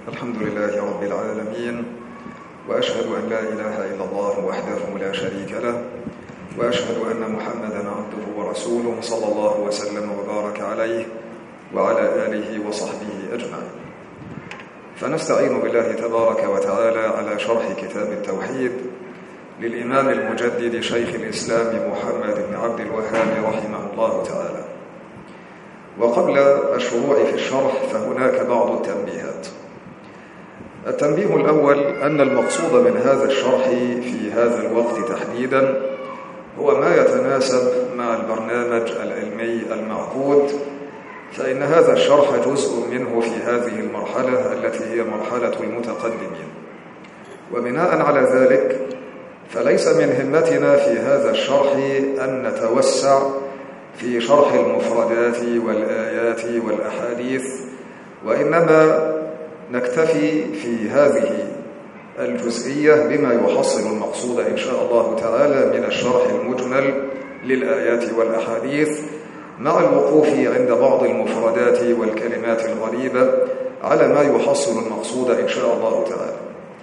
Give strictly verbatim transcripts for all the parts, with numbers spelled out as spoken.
الحمد لله رب العالمين، وأشهد أن لا إله إلا الله وحده لا شريك له، وأشهد أن محمدًا عبده ورسوله صلى الله وسلم وبارك عليه وعلى آله وصحبه أجمعين. فنستعين بالله تبارك وتعالى على شرح كتاب التوحيد للإمام المجدد شيخ الإسلام محمد بن عبد الوهاب رحمه الله تعالى. وقبل الشروع في الشرح فهناك بعض التنبيهات. التنبيه الأول أن المقصود من هذا الشرح في هذا الوقت تحديداً هو ما يتناسب مع البرنامج العلمي المعقود، فإن هذا الشرح جزء منه في هذه المرحلة التي هي مرحلة المتقدمين. وبناء على ذلك فليس من همتنا في هذا الشرح أن نتوسع في شرح المفردات والآيات والأحاديث، وإنما نكتفي في هذه الجزئية بما يحصل المقصود إن شاء الله تعالى من الشرح المجمل للآيات والأحاديث، مع الوقوف عند بعض المفردات والكلمات الغريبة على ما يحصل المقصود إن شاء الله تعالى.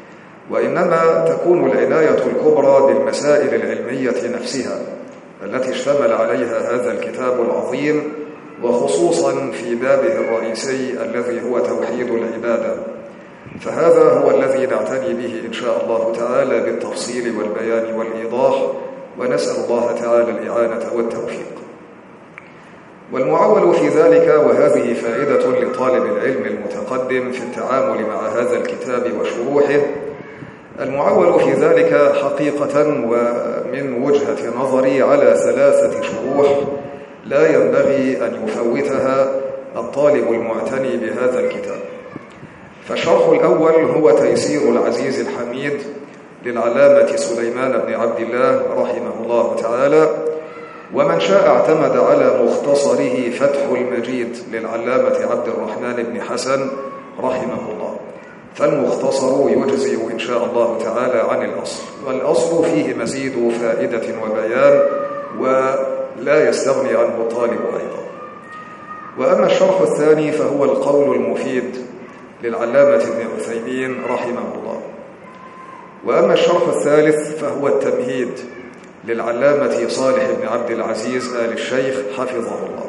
وإنما تكون العناية الكبرى بالمسائل العلمية نفسها التي اشتمل عليها هذا الكتاب العظيم، وخصوصا في بابه الرئيسي الذي هو توحيد العبادة، فهذا هو الذي نعتني به إن شاء الله تعالى بالتفصيل والبيان والإيضاح، ونسأل الله تعالى الإعانة والتوفيق. والمعول في ذلك، وهذه فائدة لطالب العلم المتقدم في التعامل مع هذا الكتاب وشروحه، المعول في ذلك حقيقة ومن وجهة نظري على ثلاثة شروح لا ينبغي أن يفوتها الطالب المعتني بهذا الكتاب. فالشرح الأول هو تيسير العزيز الحميد للعلامة سليمان بن عبد الله رحمه الله تعالى، ومن شاء اعتمد على مختصره فتح المجيد للعلامة عبد الرحمن بن حسن رحمه الله، فالمختصر يجزئ إن شاء الله تعالى عن الأصل، والأصل فيه مزيد فائدة وبيان ولا يستغني عنه الطالب أيضا. وأما الشرح الثاني فهو القول المفيد للعلامة ابن عثيمين رحمه الله. وأما الشرح الثالث فهو التمهيد للعلامة صالح بن عبد العزيز آل الشيخ حفظه الله.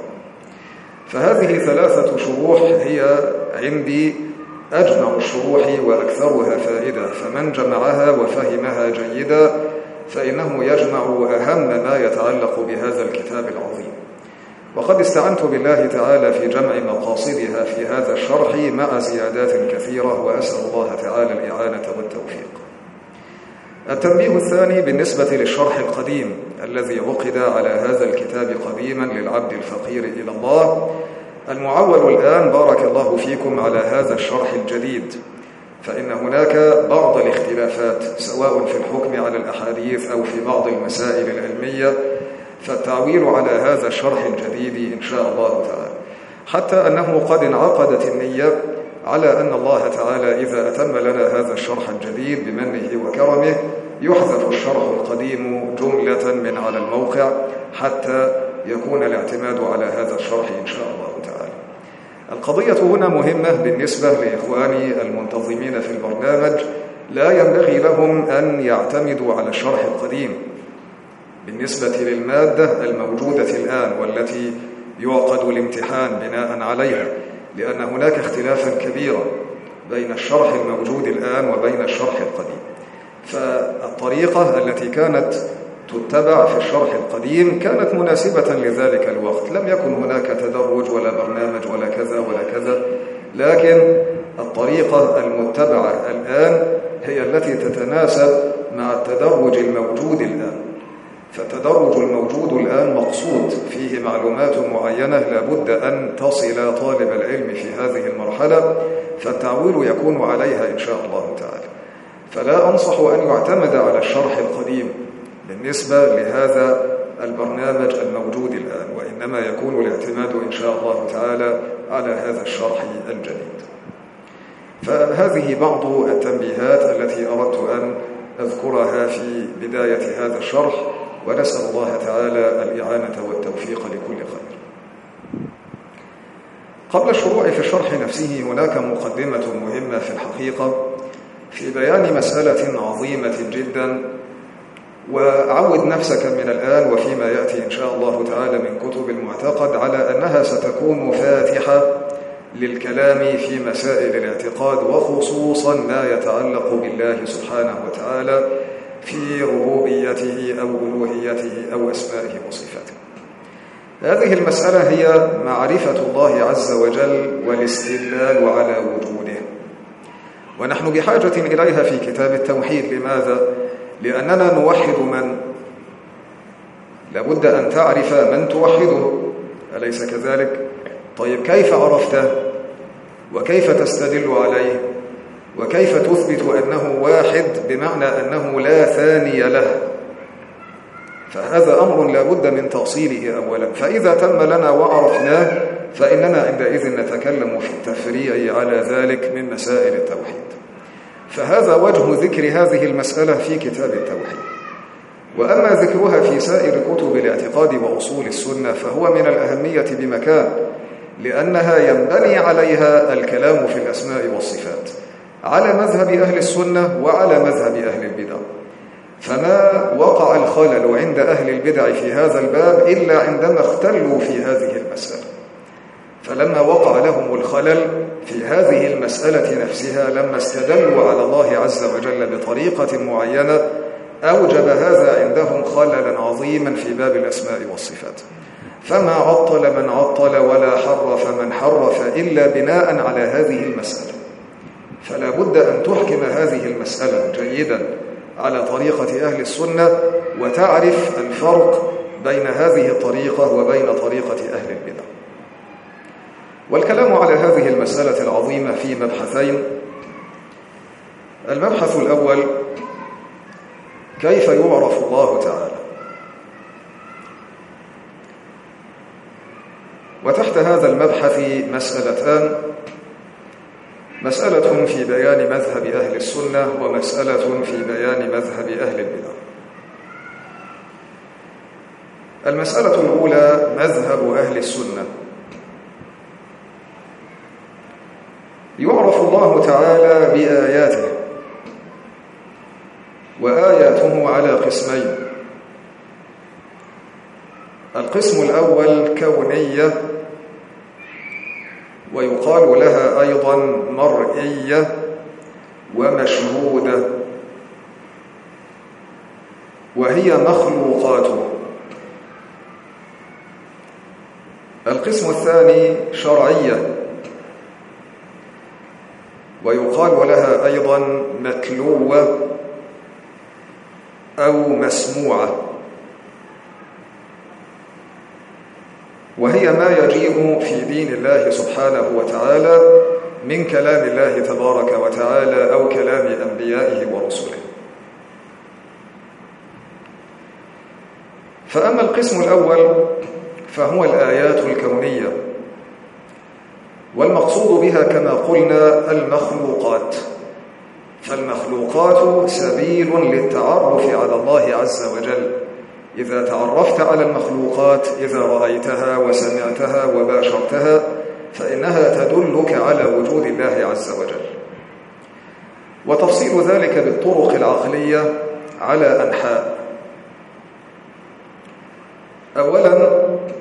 فهذه ثلاثة شروح هي عندي أجمع الشروح وأكثرها فائدة، فمن جمعها وفهمها جيدا فإنه يجمع أهم ما يتعلق بهذا الكتاب العظيم. وقد استعنت بالله تعالى في جمع مقاصدها في هذا الشرح مع زيادات كثيرة، وأسأل الله تعالى الإعانة والتوفيق. التنبيه الثاني بالنسبة للشرح القديم الذي عقد على هذا الكتاب قديما للعبد الفقير إلى الله، المعول الآن بارك الله فيكم على هذا الشرح الجديد، فإن هناك بعض الاختلافات سواء في الحكم على الأحاديث أو في بعض المسائل العلمية، فالتعويل على هذا الشرح الجديد إن شاء الله تعالى، حتى أنه قد انعقدت النية على أن الله تعالى إذا أتم لنا هذا الشرح الجديد بمنه وكرمه يحذف الشرح القديم جملة من على الموقع حتى يكون الاعتماد على هذا الشرح إن شاء الله تعالى. القضية هنا مهمة بالنسبة لإخواني المنتظمين في البرنامج، لا ينبغي لهم أن يعتمدوا على الشرح القديم بالنسبة للمادة الموجودة الآن والتي يعقد الامتحان بناء عليها، لأن هناك اختلافا كبيرا بين الشرح الموجود الآن وبين الشرح القديم. فالطريقة التي كانت تتبع في الشرح القديم كانت مناسبة لذلك الوقت، لم يكن هناك تدرج ولا برنامج ولا كذا ولا كذا، لكن الطريقة المتبعة الآن هي التي تتناسب مع التدرج الموجود الآن. فالتدرج الموجود الآن مقصود فيه معلومات معينة لابد أن تصل طالب العلم في هذه المرحلة، فالتعويل يكون عليها إن شاء الله تعالى. فلا أنصح أن يعتمد على الشرح القديم بالنسبة لهذا البرنامج الموجود الآن، وإنما يكون الاعتماد إن شاء الله تعالى على هذا الشرح الجديد. فهذه بعض التنبيهات التي أردت أن أذكرها في بداية هذا الشرح، ونسأل الله تعالى الإعانة والتوفيق لكل خير. قبل الشروع في الشرح نفسه هناك مقدمة مهمة في الحقيقة في بيان مسألة عظيمة جدا، وعود نفسك من الآن وفيما يأتي إن شاء الله تعالى من كتب المعتقد على أنها ستكون فاتحة للكلام في مسائل الاعتقاد، وخصوصا ما يتعلق بالله سبحانه وتعالى في ربوبيته أو ألوهيته أو أسمائه وصفاته. هذه المسألة هي معرفة الله عز وجل والاستدلال على وجوده، ونحن بحاجة إليها في كتاب التوحيد. لماذا؟ لأننا نوحد من؟ لابد أن تعرف من توحده، أليس كذلك؟ طيب كيف عرفته؟ وكيف تستدل عليه؟ وكيف تثبت أنه واحد بمعنى أنه لا ثاني له؟ فهذا أمر لابد من تأصيله أولا. فإذا تم لنا وعرفناه فإننا عندئذ نتكلم في التفريع على ذلك من مسائل التوحيد. فهذا وجه ذكر هذه المسألة في كتاب التوحيد. وأما ذكرها في سائر كتب الاعتقاد وأصول السنة فهو من الأهمية بمكان، لأنها ينبني عليها الكلام في الأسماء والصفات على مذهب أهل السنة وعلى مذهب أهل البدع. فما وقع الخلل عند أهل البدع في هذا الباب إلا عندما اختلوا في هذه المسألة. فلما وقع لهم الخلل في هذه المسألة نفسها، لما استدلوا على الله عز وجل بطريقة معينة، أوجب هذا عندهم خللا عظيما في باب الأسماء والصفات. فما عطل من عطل ولا حرف من حرف إلا بناء على هذه المسألة. فلا بد أن تحكم هذه المسألة جيدا على طريقة أهل السنة، وتعرف الفرق بين هذه الطريقة وبين طريقة أهل البدع. والكلام على هذه المسألة العظيمة في مبحثين. المبحث الأول: كيف يعرف الله تعالى؟ وتحت هذا المبحث مسألتان: مسألة في بيان مذهب أهل السنة، ومسألة في بيان مذهب أهل البدع. المسألة الأولى: مذهب أهل السنة. يعرف الله تعالى بآياته، وآياته على قسمين: القسم الأول كونية، ويقال لها أيضا مرئية ومشهودة، وهي مخلوقاته. القسم الثاني شرعية، ويقال لها أيضا متلوة أو مسموعة، وهي ما يجيء في دين الله سبحانه وتعالى من كلام الله تبارك وتعالى أو كلام أنبيائه ورسله. فأما القسم الأول فهو الآيات الكونية، والمقصود بها كما قلنا المخلوقات. فالمخلوقات سبيل للتعرف على الله عز وجل. إذا تعرفت على المخلوقات، إذا رأيتها وسمعتها وباشرتها، فإنها تدلك على وجود الله عز وجل. وتفصيل ذلك بالطرق العقلية على أنحاء. أولا،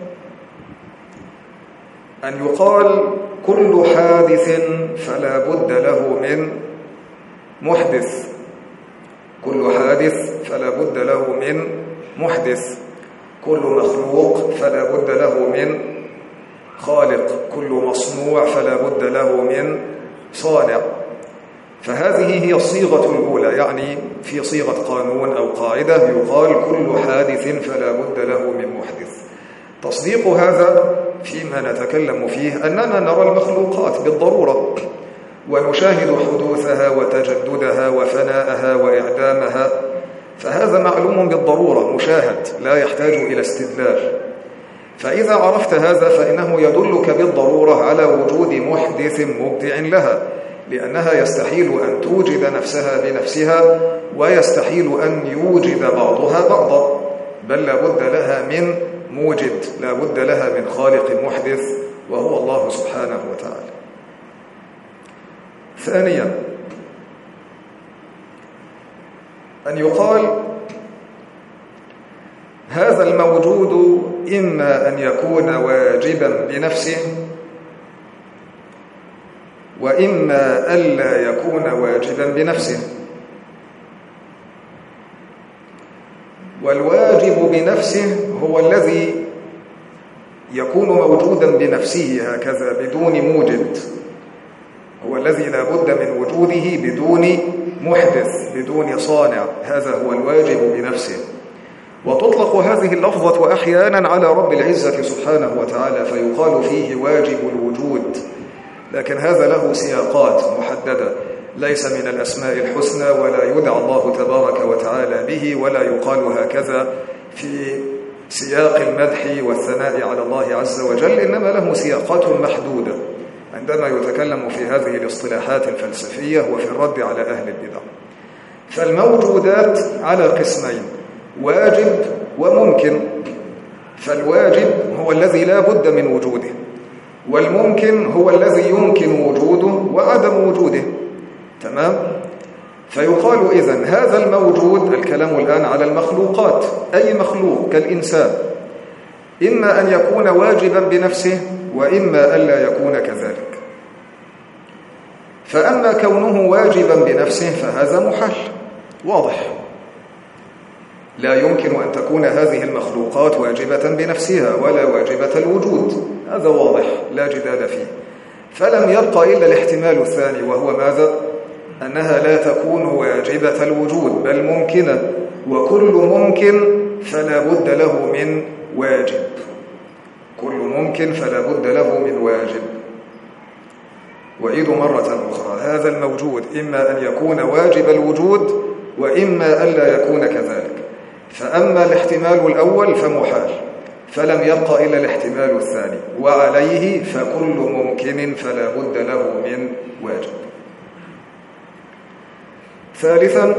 أن يقال كل حادث فلا بد له من محدث. كل حادث فلا بد له من محدث. كل مخلوق فلا بد له من خالق. كل مصنوع فلا بد له من صانع. فهذه هي الصيغة الأولى، يعني في صيغة قانون أو قاعدة يقال كل حادث فلا بد له من محدث. تصديق هذا فيما نتكلم فيه أننا نرى المخلوقات بالضرورة، ونشاهد حدوثها وتجددها وفناءها وإعدامها، فهذا معلوم بالضرورة مشاهد لا يحتاج إلى استدلال. فإذا عرفت هذا فإنه يدلك بالضرورة على وجود محدث مبدع لها، لأنها يستحيل أن توجد نفسها بنفسها، ويستحيل أن يوجد بعضها بعضا، بل لا بد لها من موجد، لا بد لها من خالق محدث وهو الله سبحانه وتعالى. ثانيا، أن يقال هذا الموجود إما أن يكون واجبا بنفسه، وإما ألا يكون واجبا بنفسه. والواجب بنفسه هو الذي يكون موجودا بنفسه هكذا بدون موجد، هو الذي لا بد من وجوده بدون محدث، بدون صانع، هذا هو الواجب بنفسه. وتطلق هذه اللفظة أحيانا على رب العزة سبحانه وتعالى فيقال فيه واجب الوجود، لكن هذا له سياقات محددة، ليس من الأسماء الحسنى، ولا يدعى الله تبارك وتعالى به، ولا يقال هكذا في سياق المدح والثناء على الله عز وجل، إنما له سياقات محدودة عندما يتكلم في هذه الاصطلاحات الفلسفية وفي الرد على أهل البدع. فالموجودات على قسمين، واجب وممكن. فالواجب هو الذي لا بد من وجوده، والممكن هو الذي يمكن وجوده وعدم وجوده. تمام؟ فيقال إذن هذا الموجود، الكلام الآن على المخلوقات، أي مخلوق كالإنسان، إما أن يكون واجبا بنفسه وإما ألا يكون كذلك. فأما كونه واجبا بنفسه فهذا محال واضح، لا يمكن أن تكون هذه المخلوقات واجبة بنفسها ولا واجبة الوجود، هذا واضح لا جدال فيه. فلم يبقى إلا الاحتمال الثاني، وهو ماذا؟ أنها لا تكون واجبة الوجود بل ممكنة، وكل ممكن فلا بد له من واجب، كل ممكن فلا بد له من واجب. وأعيد مرة أخرى، هذا الموجود إما أن يكون واجب الوجود وإما ألا يكون كذلك. فأما الاحتمال الأول فمحال، فلم يبقى إلا الاحتمال الثاني، وعليه فكل ممكن فلا بد له من واجب. ثالثا،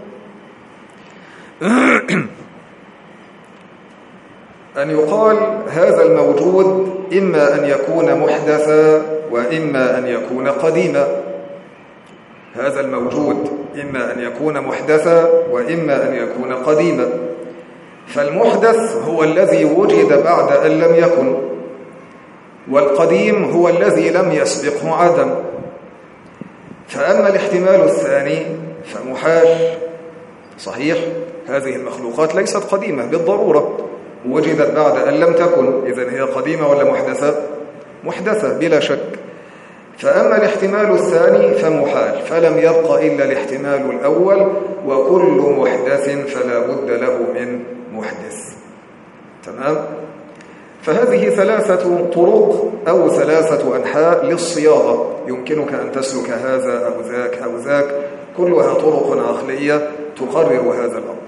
أن يقال هذا الموجود إما أن يكون محدثا وإما أن يكون قديما. هذا الموجود إما أن يكون محدثا وإما أن يكون قديما. فالمحدث هو الذي وجد بعد أن لم يكن، والقديم هو الذي لم يسبقه عدم. فأما الاحتمال الثاني فمحال. صحيح، هذه المخلوقات ليست قديمة بالضرورة، وجدت بعد أن لم تكن، إذن هي قديمة ولا محدثة؟ محدثة بلا شك. فأما الاحتمال الثاني فمحال، فلم يبق إلا الاحتمال الأول، وكل محدث فلا بد له من محدث. تمام؟ فهذه ثلاثة طرق أو ثلاثة أنحاء للصياغة، يمكنك أن تسلك هذا أو ذاك أو ذاك، كلها طرق عقلية تقرر هذا الأمر.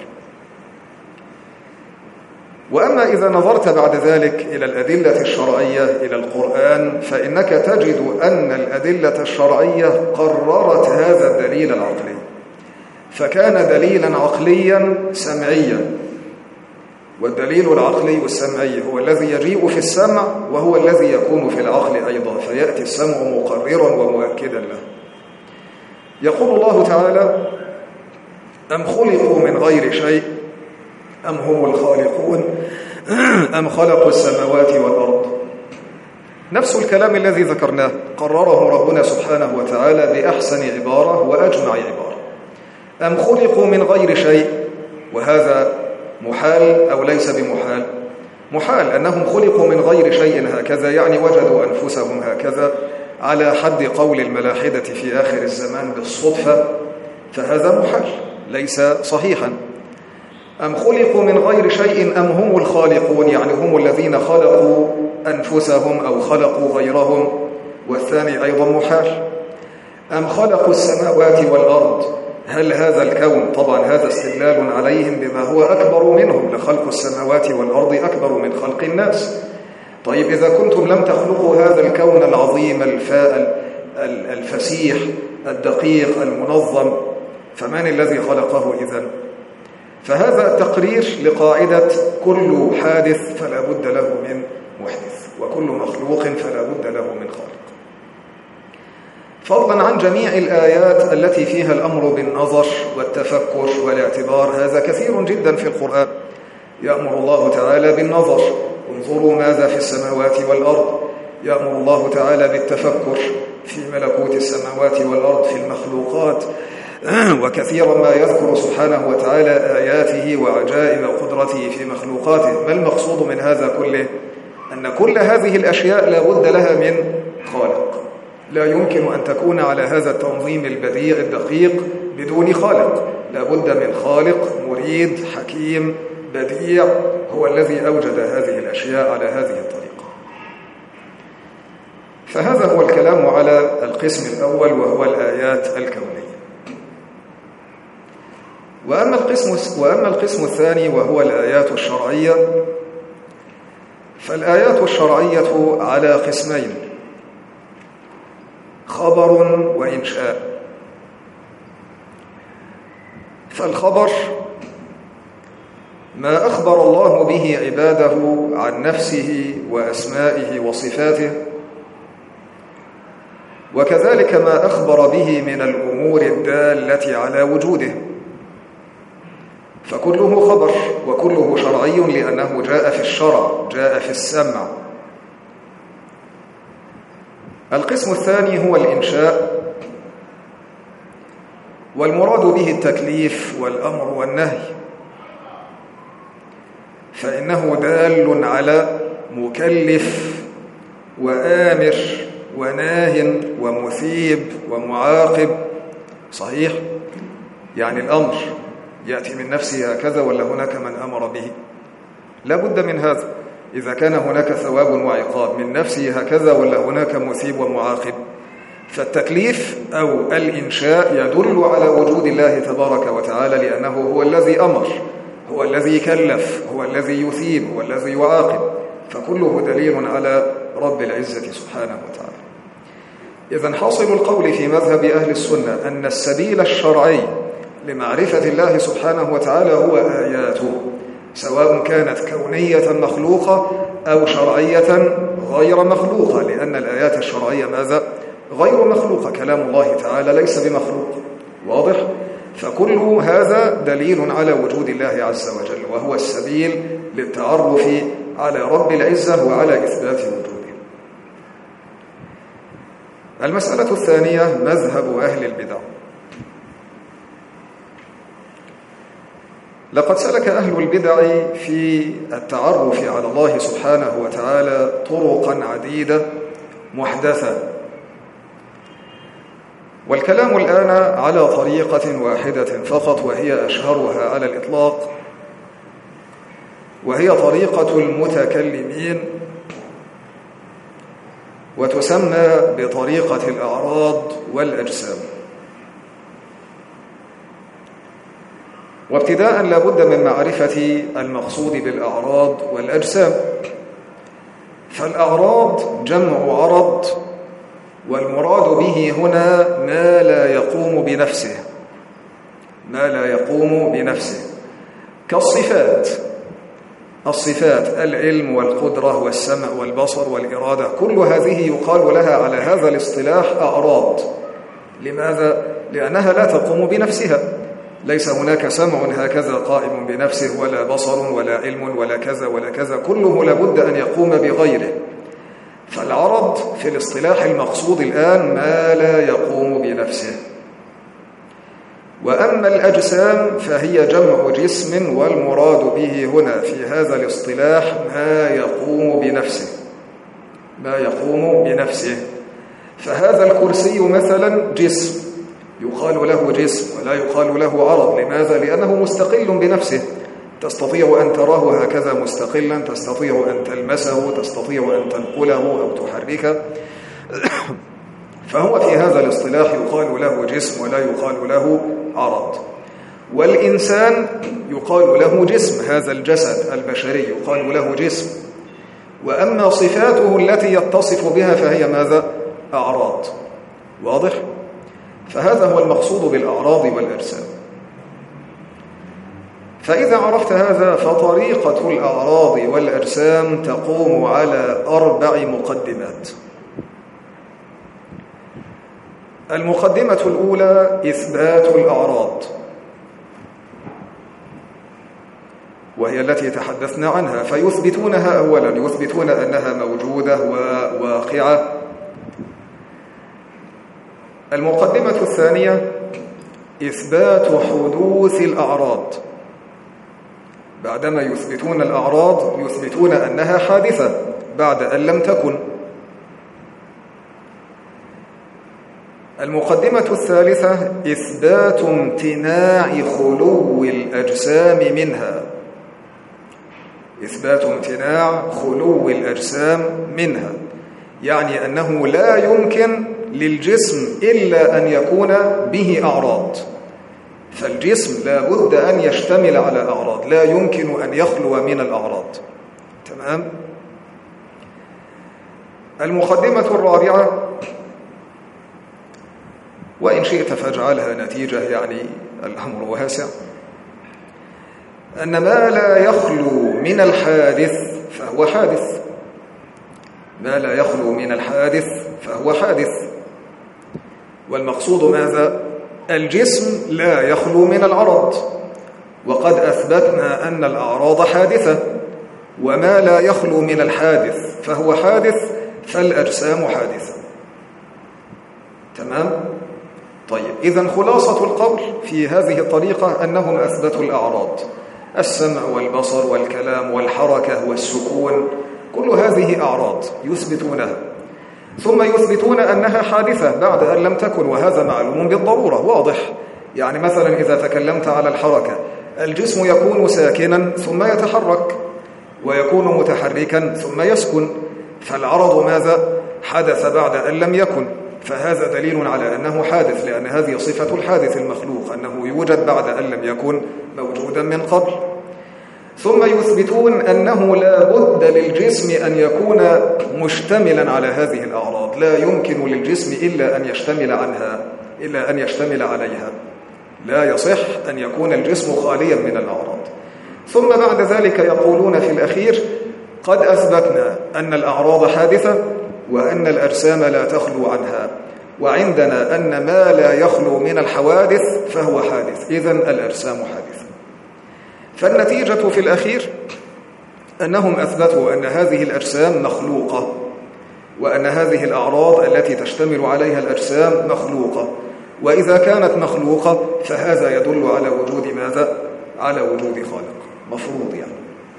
وأما إذا نظرت بعد ذلك إلى الأدلة الشرعية، إلى القرآن، فإنك تجد أن الأدلة الشرعية قررت هذا الدليل العقلي، فكان دليلا عقليا سمعيا. والدليل العقلي السمعي هو الذي يجيء في السمع، وهو الذي يكون في العقل أيضا، فيأتي السمع مقررا ومؤكدا له. يقول الله تعالى: أم خلقوا من غير شيء أم هم الخالقون أم خلقوا السماوات والأرض. نفس الكلام الذي ذكرناه قرره ربنا سبحانه وتعالى بأحسن عبارة وأجمع عبارة. أم خلقوا من غير شيء، وهذا محال أو ليس بمحال؟ محال، أنهم خلقوا من غير شيء هكذا، يعني وجدوا أنفسهم هكذا على حد قول الملاحدة في آخر الزمان بالصدفة، فهذا محال ليس صحيحا. أم خلقوا من غير شيء أم هم الخالقون، يعني هم الذين خلقوا أنفسهم أو خلقوا غيرهم، والثاني أيضا محال. أم خلقوا السماوات والأرض، هل هذا الكون، طبعا هذا استدلال عليهم بما هو أكبر منهم، لخلق السماوات والأرض أكبر من خلق الناس. طيب إذا كنتم لم تخلقوا هذا الكون العظيم الفاء الفسيح الدقيق المنظم، فمن الذي خلقه إذن؟ فهذا تقرير لقاعدة كل حادث فلا بد له من محدث، وكل مخلوق فلا بد له من خالق. فضلا عن جميع الآيات التي فيها الأمر بالنظر والتفكر والاعتبار، هذا كثير جدا في القرآن. يأمر الله تعالى بالنظر، انظروا ماذا في السماوات والأرض. يأمر الله تعالى بالتفكر في ملكوت السماوات والأرض في المخلوقات، وكثيرا ما يذكر سبحانه وتعالى آياته وعجائب قدرته في مخلوقاته. ما المقصود من هذا كله؟ أن كل هذه الأشياء لا بد لها من خالق، لا يمكن أن تكون على هذا التنظيم البديع الدقيق بدون خالق. لا بد من خالق مريد حكيم بديع هو الذي أوجد هذه الأشياء على هذه الطريقة. فهذا هو الكلام على القسم الأول وهو الآيات الكونية. وأما القسم, وأما القسم الثاني وهو الآيات الشرعية، فالآيات الشرعية على قسمين: خبر وإنشاء. فالخبر ما أخبر الله به عباده عن نفسه وأسمائه وصفاته، وكذلك ما أخبر به من الأمور الدالة على وجوده، فكله خبر وكله شرعي لأنه جاء في الشرع، جاء في السمع. القسم الثاني هو الإنشاء، والمراد به التكليف والأمر والنهي، فإنه دال على مكلف وآمر وناه ومثيب ومعاقب. صحيح؟ يعني الأمر يأتي من نفسه هكذا ولا هناك من أمر به؟ لا بد من هذا. إذا كان هناك ثواب وعقاب من نفسه هكذا ولا هناك مثيب ومعاقب. فالتكليف أو الإنشاء يدل على وجود الله تبارك وتعالى، لأنه هو الذي أمر، هو الذي كلف، هو الذي يثيب، هو الذي يعاقب، فكله دليل على رب العزة سبحانه وتعالى. إذن حاصل القول في مذهب أهل السنة أن السبيل الشرعي لمعرفة الله سبحانه وتعالى هو آياته، سواء كانت كونية مخلوقة أو شرعية غير مخلوقة، لأن الآيات الشرعية ماذا؟ غير مخلوقة. كلام الله تعالى ليس بمخلوق. واضح؟ فكل هذا دليل على وجود الله عز وجل، وهو السبيل للتعرف على رب العزة وعلى إثبات وجوده. المسألة الثانية مذهب أهل البدع. لقد سلك أهل البدع في التعرف على الله سبحانه وتعالى طرقا عديدة محدثة، والكلام الآن على طريقة واحدة فقط وهي أشهرها على الإطلاق، وهي طريقة المتكلمين، وتسمى بطريقة الأعراض والأجسام. وابتداء لا بد من معرفة المقصود بالأعراض والأجسام. فالأعراض جمع عرض، والمراد به هنا ما لا يقوم بنفسه، ما لا يقوم بنفسه كالصفات. الصفات العلم والقدرة والسمع والبصر والإرادة، كل هذه يقال لها على هذا الاصطلاح أعراض. لماذا؟ لأنها لا تقوم بنفسها. ليس هناك سمع هكذا قائم بنفسه، ولا بصر ولا علم ولا كذا ولا كذا، كله لابد أن يقوم بغيره. فالعرض في الاصطلاح المقصود الآن ما لا يقوم بنفسه. وأما الأجسام فهي جمع جسم، والمراد به هنا في هذا الاصطلاح ما يقوم بنفسه، ما يقوم بنفسه. فهذا الكرسي مثلا جسم، يقال له جسم ولا يقال له عرض. لماذا؟ لأنه مستقل بنفسه، تستطيع أن تراه هكذا مستقلا، تستطيع أن تلمسه، تستطيع أن تنقله أو تحركه. فهو في هذا الاصطلاح يقال له جسم ولا يقال له عرض. والإنسان يقال له جسم، هذا الجسد البشري يقال له جسم. وأما صفاته التي يتصف بها فهي ماذا؟ أعراض. واضح؟ فهذا هو المقصود بالأعراض والأجسام. فإذا عرفت هذا فطريقة الأعراض والأجسام تقوم على أربع مقدمات. المقدمة الأولى إثبات الأعراض، وهي التي تحدثنا عنها، فيثبتونها أولا، يثبتون أنها موجودة وواقعة. المقدمة الثانية إثبات حدوث الأعراض، بعدما يثبتون الأعراض يثبتون أنها حادثة بعد أن لم تكن. المقدمة الثالثة إثبات امتناع خلو الأجسام منها، إثبات امتناع خلو الأجسام منها، يعني أنه لا يمكن للجسم إلا أن يكون به أعراض، فالجسم لا بد أن يشتمل على أعراض، لا يمكن أن يخلو من الأعراض. تمام؟ المقدمة الرابعة، وإن شئت فاجعلها نتيجة، يعني الأمر واسع، أن ما لا يخلو من الحادث فهو حادث، ما لا يخلو من الحادث فهو حادث. والمقصود ماذا؟ الجسم لا يخلو من العرض، وقد أثبتنا أن الأعراض حادثة، وما لا يخلو من الحادث فهو حادث، فالأجسام حادثة. تمام؟ طيب، إذن خلاصة القول في هذه الطريقة أنهم أثبتوا الأعراض، السمع والبصر والكلام والحركة والسكون، كل هذه أعراض يثبتونها، ثم يثبتون أنها حادثة بعد أن لم تكن، وهذا معلوم بالضرورة واضح. يعني مثلا إذا تكلمت على الحركة، الجسم يكون ساكنا ثم يتحرك، ويكون متحركا ثم يسكن، فالعرض ماذا؟ حدث بعد أن لم يكن، فهذا دليل على أنه حادث، لأن هذه صفة الحادث المخلوق، أنه يوجد بعد أن لم يكن موجودا من قبل. ثم يثبتون أنه لا بد للجسم أن يكون مشتملا على هذه الأعراض، لا يمكن للجسم إلا أن يشتمل عنها، إلا أن يشتمل عليها، لا يصح أن يكون الجسم خاليا من الأعراض. ثم بعد ذلك يقولون في الأخير: قد أثبتنا أن الأعراض حادثة، وأن الأجسام لا تخلو عنها، وعندنا أن ما لا يخلو من الحوادث فهو حادث، إذن الأجسام حادثة. فالنتيجة في الأخير أنهم أثبتوا أن هذه الأجسام مخلوقة، وأن هذه الأعراض التي تشتمل عليها الأجسام مخلوقة، وإذا كانت مخلوقة فهذا يدل على وجود ماذا؟ على وجود خالق مفروض يعني.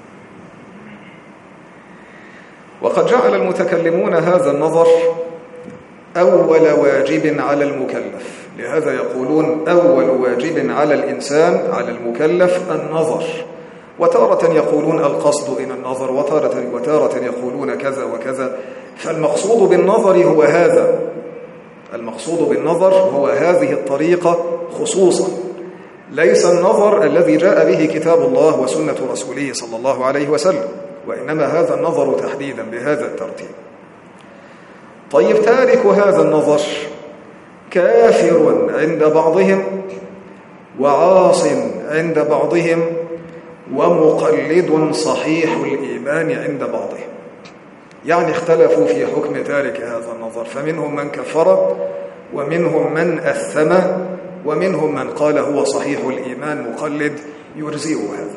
وقد جعل المتكلمون هذا النظر أول واجب على المكلف، لهذا يقولون أول واجب على الإنسان، على المكلف، النظر، وتارة يقولون القصد إلى النظر، وتارة, وتارة يقولون كذا وكذا. فالمقصود بالنظر هو هذا، المقصود بالنظر هو هذه الطريقة خصوصا، ليس النظر الذي جاء به كتاب الله وسنة رسوله صلى الله عليه وسلم، وإنما هذا النظر تحديدا بهذا الترتيب. طيب، تارك هذا النظر كافر عند بعضهم، وعاص عند بعضهم، ومقلد صحيح الإيمان عند بعضهم، يعني اختلفوا في حكم تارك هذا النظر، فمنهم من كفر، ومنهم من أثم، ومنهم من قال هو صحيح الإيمان مقلد يجزئ هذا.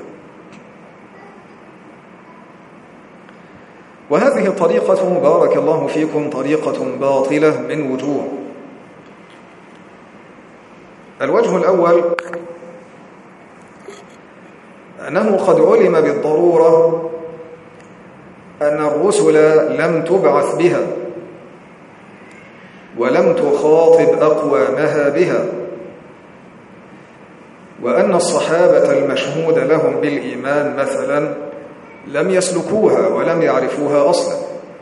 وهذه الطريقة بارك الله فيكم طريقة باطلة من وجوه. الوجه الأول أنه قد علم بالضرورة أن الرسل لم تبعث بها، ولم تخاطب أقوامها بها، وأن الصحابة المشهود لهم بالإيمان مثلا لم يسلكوها ولم يعرفوها أصلا.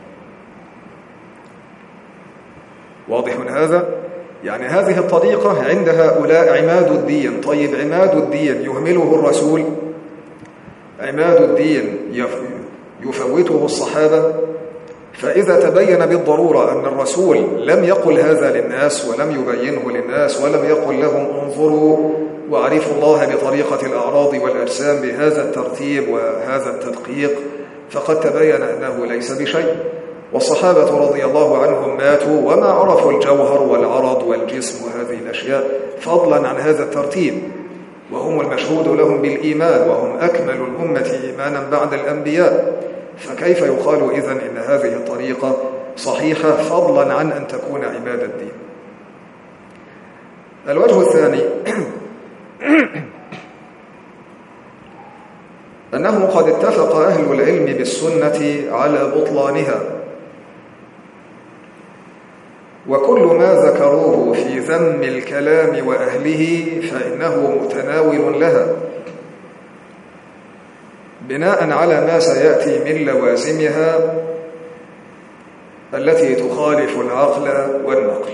واضح هذا؟ يعني هذه الطريقة عند هؤلاء عماد الدين. طيب، عماد الدين يهمله الرسول؟ عماد الدين يفوته الصحابة؟ فإذا تبين بالضرورة أن الرسول لم يقل هذا للناس ولم يبينه للناس ولم يقل لهم انظروا وعرفوا الله بطريقة الأعراض والأجسام بهذا الترتيب وهذا التدقيق فقد تبين أنه ليس بشيء. والصحابة رضي الله عنهم ماتوا وما عرفوا الجوهر والعرض والجسم وهذه الأشياء فضلا عن هذا الترتيب، وهم المشهود لهم بالإيمان وهم أكمل الأمة إيمانا بعد الأنبياء، فكيف يقال إذن إن هذه الطريقة صحيحة فضلا عن أن تكون عبادة الدين؟ الوجه الثاني أنه قد اتفق أهل العلم بالسنة على بطلانها، وكل ما ذكروه في ذم الكلام وأهله فإنه متناول لها بناء على ما سيأتي من لوازمها التي تخالف العقل والنقل.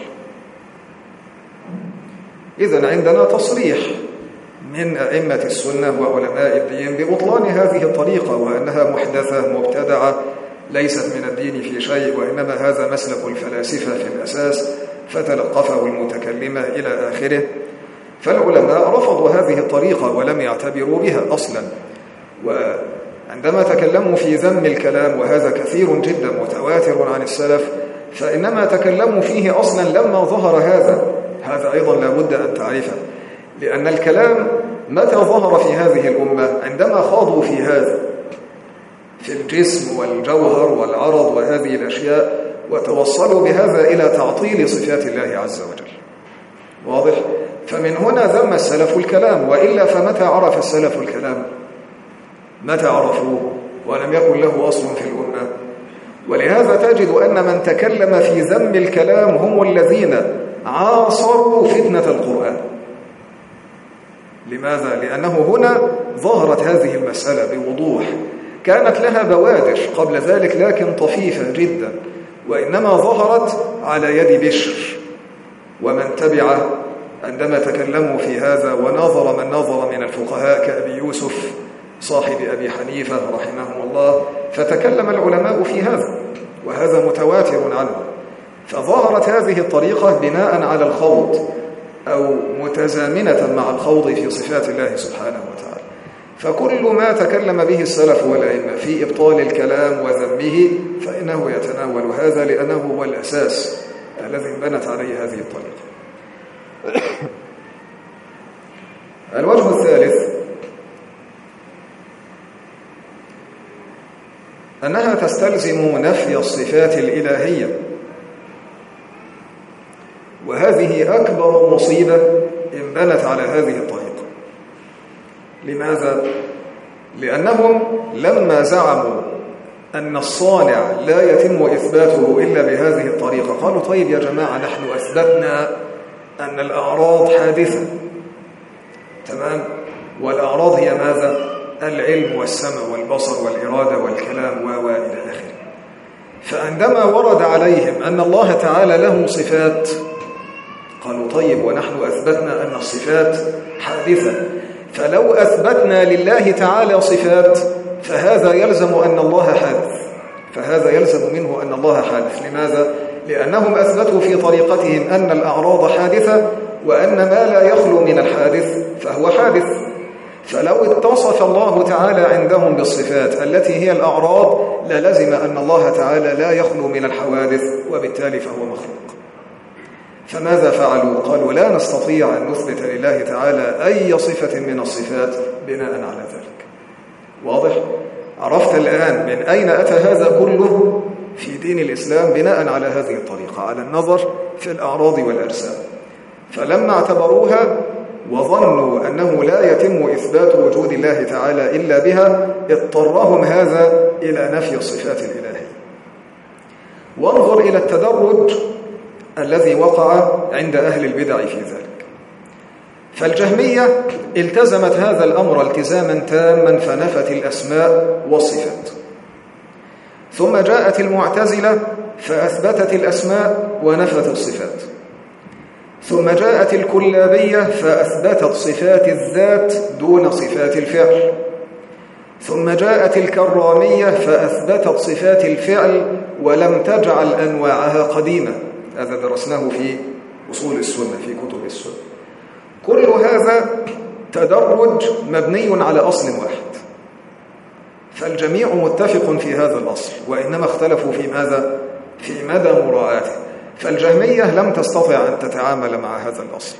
إذن عندنا تصريح من أئمة السنة وعلماء الدين ببطلان هذه الطريقة وأنها محدثة مبتدعة ليست من الدين في شيء، وإنما هذا مسلك الفلاسفة في الأساس فتلقفه المتكلمة إلى آخره. فالعلماء رفضوا هذه الطريقة ولم يعتبروا بها أصلا، وعندما تكلموا في ذم الكلام وهذا كثير جدا متواتر عن السلف فإنما تكلموا فيه أصلا لما ظهر هذا هذا أيضا لا بد أن تعرفه، لأن الكلام متى ظهر في هذه الأمة عندما خاضوا في هذا في الجسم والجوهر والعرض وهذه الأشياء وتوصلوا بهذا إلى تعطيل صفات الله عز وجل. واضح؟ فمن هنا ذم السلف الكلام، وإلا فمتى عرف السلف الكلام؟ متى عرفوه ولم يكن له أصل في الأمة؟ ولهذا تجد أن من تكلم في ذم الكلام هم الذين عاصروا فتنة القرآن. لماذا؟ لأنه هنا ظهرت هذه المسألة بوضوح، كانت لها بوادر قبل ذلك لكن طفيفة جدا، وإنما ظهرت على يد بشر ومن تبعه عندما تكلموا في هذا، ونظر من نظر من الفقهاء كأبي يوسف صاحب أبي حنيفة رحمه الله، فتكلم العلماء في هذا وهذا متواتر عنه. فظهرت هذه الطريقة بناء على الخوض أو متزامنة مع الخوض في صفات الله سبحانه وتعالى. فكل ما تكلم به السلف والأئمة في إبطال الكلام وذمه فإنه يتناول هذا، لأنه هو الأساس الذي انبنت عليه هذه الطريقة. الوجه الثالث أنها تستلزم نفي الصفات الإلهية، وهذه أكبر مصيبة انبنت على هذه الطريقة. لماذا؟ لأنهم لما زعموا أن الصانع لا يتم إثباته إلا بهذه الطريقة قالوا طيب يا جماعة نحن أثبتنا أن الأعراض حادثة، تمام، والأعراض هي ماذا؟ العلم والسمع والبصر والإرادة والكلام و إلى آخره. فعندما ورد عليهم أن الله تعالى له صفات قالوا طيب ونحن أثبتنا أن الصفات حادثة، فلو أثبتنا لله تعالى صفات فهذا يلزم أن الله حادث، فهذا يلزم منه أن الله حادث. لماذا؟ لأنهم أثبتوا في طريقتهم أن الأعراض حادثة، وأن ما لا يخلو من الحادث فهو حادث. فلو اتصف الله تعالى عندهم بالصفات التي هي الأعراض للزم أن الله تعالى لا يخلو من الحوادث، وبالتالي فهو مخلوق. فماذا فعلوا؟ قالوا لا نستطيع أن نثبت لله تعالى أي صفة من الصفات بناء على ذلك. واضح؟ عرفت الآن من أين أتى هذا كله في دين الإسلام؟ بناء على هذه الطريقة، على النظر في الأعراض والأجسام. فلما اعتبروها وظنوا أنه لا يتم إثبات وجود الله تعالى إلا بها اضطرهم هذا إلى نفي الصفات الإلهية. وانظر إلى التدرج الذي وقع عند أهل البدع في ذلك. فالجهمية التزمت هذا الأمر التزاما تاما فنفت الأسماء والصفات، ثم جاءت المعتزلة فأثبتت الأسماء ونفت الصفات، ثم جاءت الكلابية فأثبتت صفات الذات دون صفات الفعل، ثم جاءت الكرامية فأثبتت صفات الفعل ولم تجعل أنواعها قديمة. هذا درسناه في أصول السنة في كتب السنة. كل هذا تدرج مبني على أصل واحد، فالجميع متفق في هذا الأصل، وإنما اختلفوا في ماذا؟ في مدى مراعاته. فالجهمية لم تستطع أن تتعامل مع هذا الأصل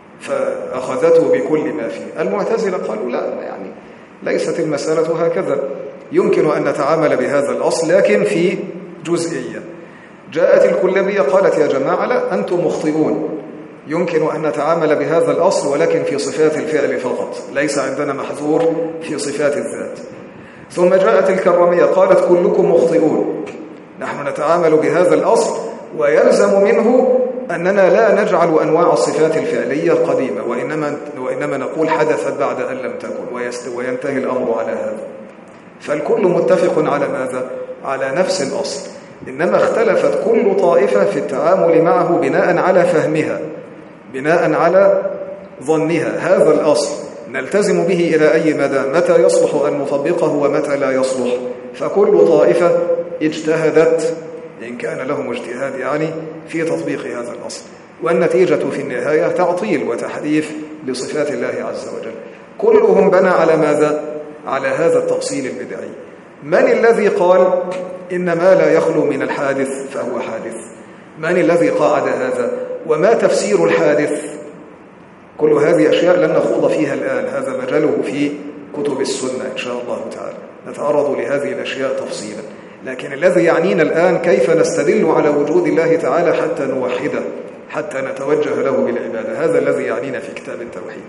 فأخذته بكل ما فيه. المعتزلة قالوا لا، يعني ليست المسألة هكذا، يمكن أن نتعامل بهذا الأصل لكن في جزئية. جاءت الكلابية قالت يا جماعة لا، أنتم مخطئون، يمكن أن نتعامل بهذا الأصل ولكن في صفات الفعل فقط، ليس عندنا محظور في صفات الذات. ثم جاءت الكرامية قالت كلكم مخطئون، نحن نتعامل بهذا الأصل ويلزم منه أننا لا نجعل أنواع الصفات الفعلية قديمة، وإنما, وإنما نقول حدثت بعد أن لم تكن، وينتهي الأمر على هذا. فالكل متفق على ماذا؟ على نفس الأصل، إنما اختلفت كل طائفة في التعامل معه بناء على فهمها، بناء على ظنها. هذا الأصل نلتزم به إلى أي مدى؟ متى يصلح أن نطبقه ومتى لا يصلح؟ فكل طائفة اجتهدت إن كان لهم اجتهاد يعني في تطبيق هذا الأصل، والنتيجة في النهاية تعطيل وتحريف لصفات الله عز وجل. كلهم بنى على ماذا؟ على هذا التأصيل البدعي. من الذي قال إن ما لا يخلو من الحادث فهو حادث؟ من الذي قاعد هذا؟ وما تفسير الحادث؟ كل هذه أشياء لن نخوض فيها الآن، هذا مجاله في كتب السنة إن شاء الله تعالى، نتعرض لهذه الأشياء تفصيلا. لكن الذي يعنينا الآن كيف نستدل على وجود الله تعالى حتى نوحده، حتى نتوجه له بالعبادة، هذا الذي يعنينا في كتاب التوحيد.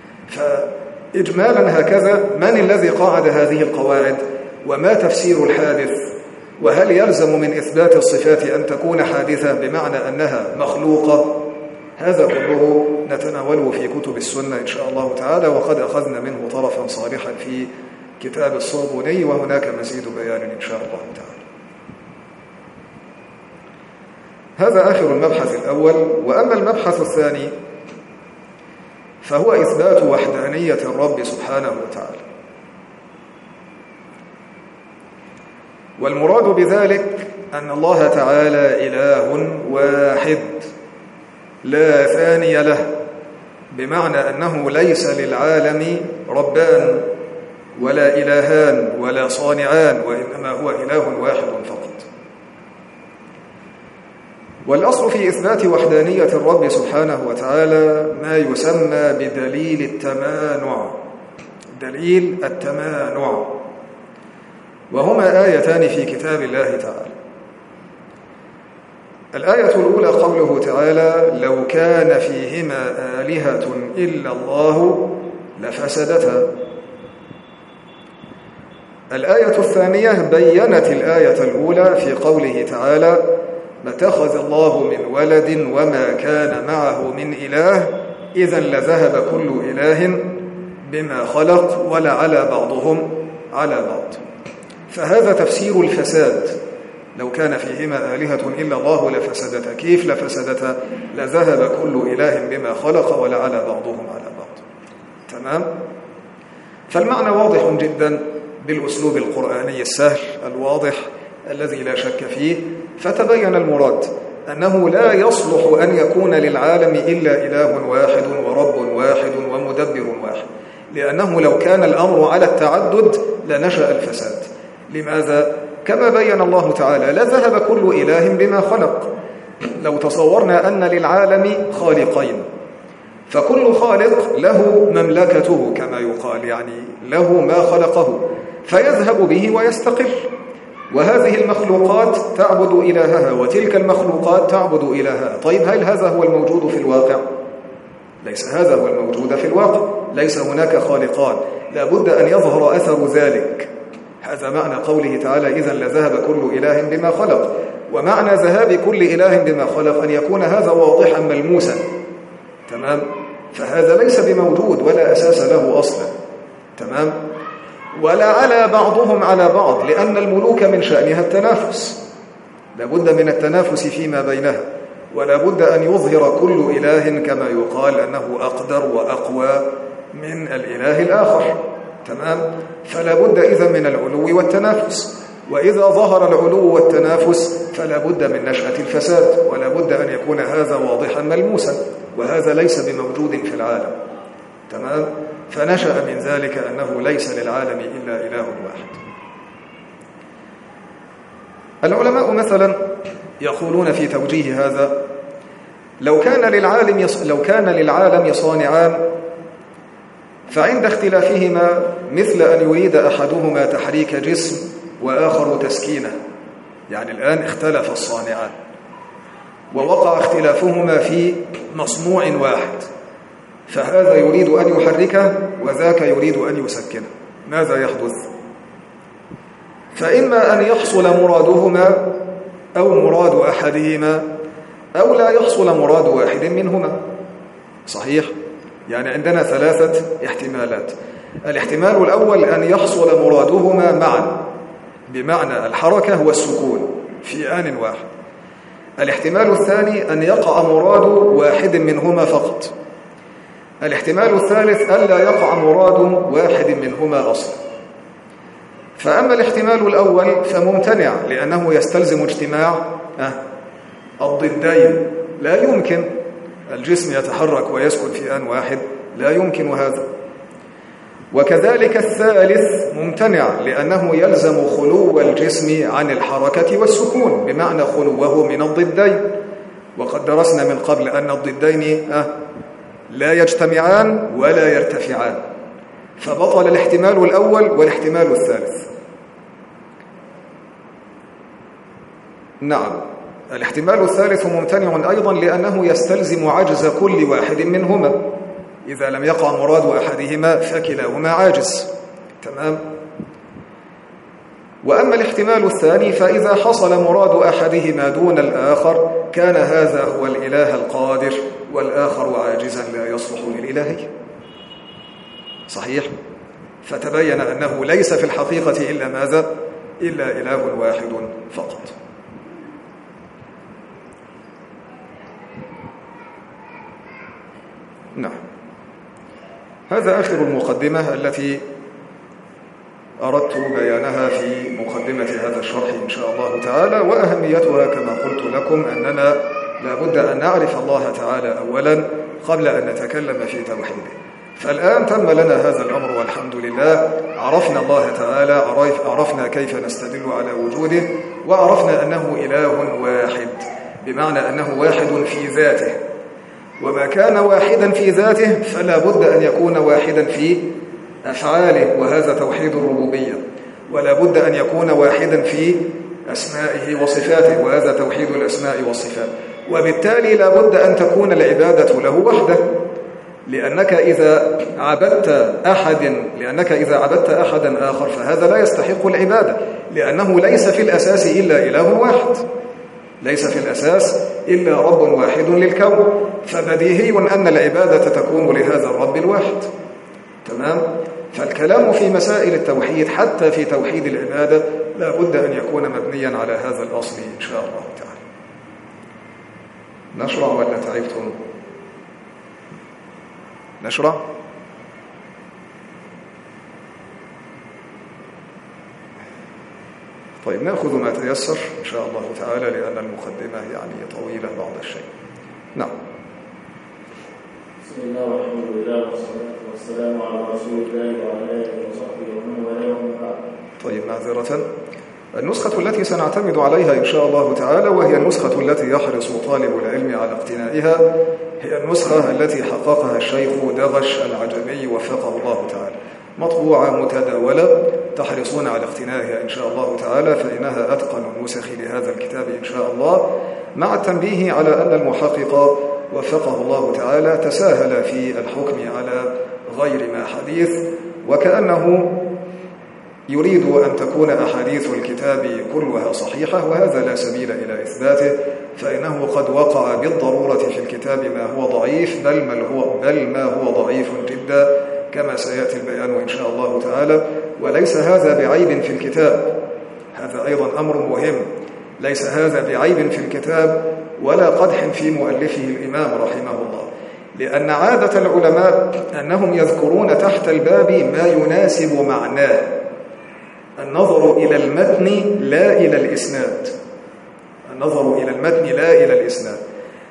فإجمالا هكذا، من الذي قاعد هذه القواعد؟ وما تفسير الحادث؟ وهل يلزم من إثبات الصفات أن تكون حادثة بمعنى أنها مخلوقة؟ هذا كله نتناوله في كتب السنة إن شاء الله تعالى، وقد أخذنا منه طرفا صالحا في كتاب الصابوني، وهناك مزيد بيان إن شاء الله تعالى. هذا آخر المبحث الأول. وأما المبحث الثاني فهو إثبات وحدانية الرب سبحانه وتعالى، والمراد بذلك أن الله تعالى إله واحد لا ثاني له، بمعنى أنه ليس للعالم ربان ولا إلهان ولا صانعان، وإنما هو إله واحد فقط. والأصل في إثبات وحدانية الرب سبحانه وتعالى ما يسمى بدليل التمانع، دليل التمانع، وهما آيتان في كتاب الله تعالى. الآية الأولى قوله تعالى لو كان فيهما آلهة إلا الله لفسدتا. الآية الثانية بيّنت الآية الأولى في قوله تعالى ما اتخذ الله من ولد وما كان معه من إله إذا لذهب كل إله بما خلق ولعلى بعضهم على بعض. فهذا تفسير الفساد، لو كان فيهما آلهة إلا الله لفسدتا. كيف لفسدتا؟ لذهب كل إله بما خلق ولعلى بعضهم على بعض. تمام؟ فالمعنى واضح جدا بالأسلوب القرآني السهل الواضح الذي لا شك فيه، فتبين المراد أنه لا يصلح أن يكون للعالم إلا إله واحد ورب واحد ومدبر واحد، لأنه لو كان الأمر على التعدد لنشأ الفساد. لماذا؟ كما بين الله تعالى لذهب كل إله بما خلق. لو تصورنا أن للعالم خالقين، فكل خالق له مملكته كما يقال، يعني له ما خلقه فيذهب به ويستقر، وهذه المخلوقات تعبد إلهها وتلك المخلوقات تعبد إلهها. طيب هل هذا هو الموجود في الواقع؟ ليس هذا هو الموجود في الواقع، ليس هناك خالقان، لابد أن يظهر أثر ذلك. هذا معنى قوله تعالى إذن لذهب كل إله بما خلق. ومعنى ذهاب كل إله بما خلق أن يكون هذا واضحا ملموسا. تمام؟ فهذا ليس بموجود ولا أساس له أصلا. تمام؟ ولا على بعضهم على بعض، لأن الملوك من شأنها التنافس، لابد من التنافس فيما بينها، ولا بد أن يظهر كل إله كما يقال أنه أقدر وأقوى من الإله الآخر. تمام؟ فلا بد إذا من العلو والتنافس، وإذا ظهر العلو والتنافس فلا بد من نشأة الفساد، ولا بد أن يكون هذا واضحا ملموسا، وهذا ليس بموجود في العالم. تمام؟ فنشأ من ذلك أنه ليس للعالم إلا إله واحد. العلماء مثلا يقولون في توجيه هذا: لو كان للعالم يص... لو كان للعالم صانعان، فعند اختلافهما مثل أن يريد أحدهما تحريك جسم وآخر تسكينه، يعني الآن اختلف الصانعان ووقع اختلافهما في مصنوع واحد، فهذا يريد أن يحركه وذاك يريد أن يسكنه، ماذا يحدث؟ فإما أن يحصل مرادهما أو مراد أحدهما، أو لا يحصل مراد واحد منهما. صحيح؟ يعني عندنا ثلاثة احتمالات. الاحتمال الأول أن يحصل مرادهما معا، بمعنى الحركة والسكون في آن واحد. الاحتمال الثاني أن يقع مراد واحد منهما فقط. الاحتمال الثالث ألا يقع مراد واحد منهما أصلا. فأما الاحتمال الأول فممتنع، لأنه يستلزم اجتماع الضدين، لا يمكن الجسم يتحرك ويسكن في آن واحد، لا يمكن هذا. وكذلك الثالث ممتنع، لأنه يلزم خلو الجسم عن الحركة والسكون، بمعنى خلوه من الضدين، وقد درسنا من قبل أن الضدين لا يجتمعان ولا يرتفعان، فبطل الاحتمال الأول والاحتمال الثالث. نعم، الاحتمال الثالث ممتنع أيضا، لأنه يستلزم عجز كل واحد منهما، إذا لم يقع مراد أحدهما فكلاهما عاجز. تمام. وأما الاحتمال الثاني فإذا حصل مراد أحدهما دون الآخر كان هذا هو الإله القادر، والآخر عاجزا لا يصلح للإلهية. صحيح؟ فتبين أنه ليس في الحقيقة إلا ماذا؟ إلا إله واحد فقط. نعم، هذا آخر المقدمة التي أردت بيانها في مقدمة هذا الشرح إن شاء الله تعالى. وأهميتها كما قلت لكم أننا لابد أن نعرف الله تعالى أولا قبل أن نتكلم في توحيده. فالآن تم لنا هذا الأمر والحمد لله، عرفنا الله تعالى، عرفنا كيف نستدل على وجوده، وعرفنا أنه إله واحد، بمعنى أنه واحد في ذاته، وما كان واحدا في ذاته فلا بد أن يكون واحدا في أفعاله، وهذا توحيد الربوبية، ولا بد أن يكون واحدا في أسمائه وصفاته، وهذا توحيد الأسماء والصفات. وبالتالي لا بد أن تكون العبادة له وحده، لأنك إذا عبدت أحد لأنك إذا عبدت أحدا آخر فهذا لا يستحق العبادة، لأنه ليس في الأساس إلا إله واحد، ليس في الأساس إلا رب واحد للكون، فبديهي أن العبادة تكون لهذا الرب الواحد. تمام؟ فالكلام في مسائل التوحيد حتى في توحيد العبادة لا بد أن يكون مبنيا على هذا الأصل إن شاء الله تعالى. نشرع ولا تعبتم؟ نشرع؟ طيب، نأخذ ما تيسر إن شاء الله تعالى، لأن المقدمة يعني طويلة بعض الشيء. نعم. بسم الله والحمد لله والصلاة والسلام على رسول الله وعلى آله وصحبه ومن والاه ومن بعد. طيب، معذرة، النسخة التي سنعتمد عليها إن شاء الله تعالى، وهي النسخة التي يحرص طالب العلم على اقتنائها، هي النسخة التي حققها الشيخ دغش العجمي وفقه الله تعالى، مطبوعة متداولة، تحرصون على اقتنائها إن شاء الله تعالى، فإنها أتقن النسخ لهذا الكتاب إن شاء الله، مع التنبيه على أن المحقق وفقه الله تعالى تساهل في الحكم على غير ما حديث، وكأنه يريد أن تكون أحاديث الكتاب كلها صحيحة، وهذا لا سبيل إلى إثباته، فإنه قد وقع بالضرورة في الكتاب ما هو ضعيف، بل ما هو, بل ما هو ضعيف جدا، كما سيأتي البيان إن شاء الله تعالى. وليس هذا بعيب في الكتاب، هذا أيضا أمر مهم، ليس هذا بعيب في الكتاب ولا قدح في مؤلفه الإمام رحمه الله، لأن عادة العلماء أنهم يذكرون تحت الباب ما يناسب معناه، النظر إلى المتن لا إلى الإسناد، النظر إلى المتن لا إلى الإسناد.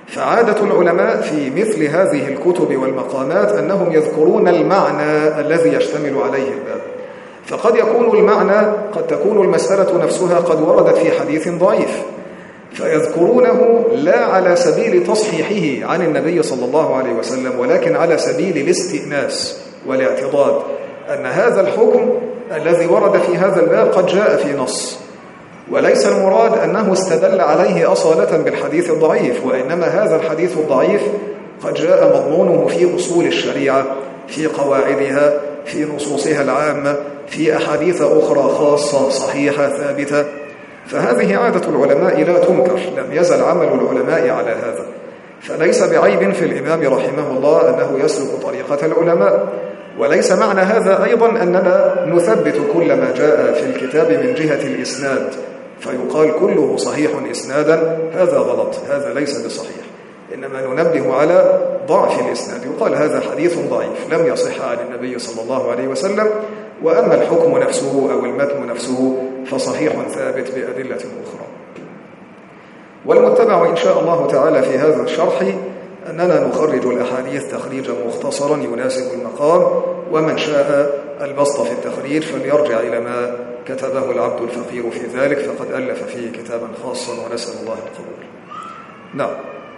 فعادة العلماء في مثل هذه الكتب والمقامات أنهم يذكرون المعنى الذي يشتمل عليه الباب. فقد يكون المعنى، قد تكون المسألة نفسها قد وردت في حديث ضعيف، فيذكرونه لا على سبيل تصحيحه عن النبي صلى الله عليه وسلم، ولكن على سبيل الاستئناس والاعتضاد، أن هذا الحكم الذي ورد في هذا الباب قد جاء في نص، وليس المراد أنه استدل عليه أصالة بالحديث الضعيف، وإنما هذا الحديث الضعيف قد جاء مضمونه في أصول الشريعة، في قواعدها، في نصوصها العامة، في أحاديث أخرى خاصة صحيحة ثابتة. فهذه عادة العلماء لا تنكر، لم يزل عمل العلماء على هذا، فليس بعيب في الإمام رحمه الله أنه يسلك طريقة العلماء. وليس معنى هذا أيضا أننا نثبت كل ما جاء في الكتاب من جهة الإسناد فيقال كله صحيح إسنادا، هذا غلط، هذا ليس بصحيح، إنما ننبه على ضعف الإسناد، يقال هذا حديث ضعيف لم يصح عن النبي صلى الله عليه وسلم، وأما الحكم نفسه أو المتن نفسه فصحيح ثابت بأدلة أخرى. والمتبع إن شاء الله تعالى في هذا الشرح أننا نخرج الأحاديث تخريجا مختصرا يناسب المقام، ومن شاء البسط في التخريج فليرجع إلى ما كتبه العبد الفقير في ذلك، فقد ألف فيه كتابا خاصا ونسأل الله القبول. نعم.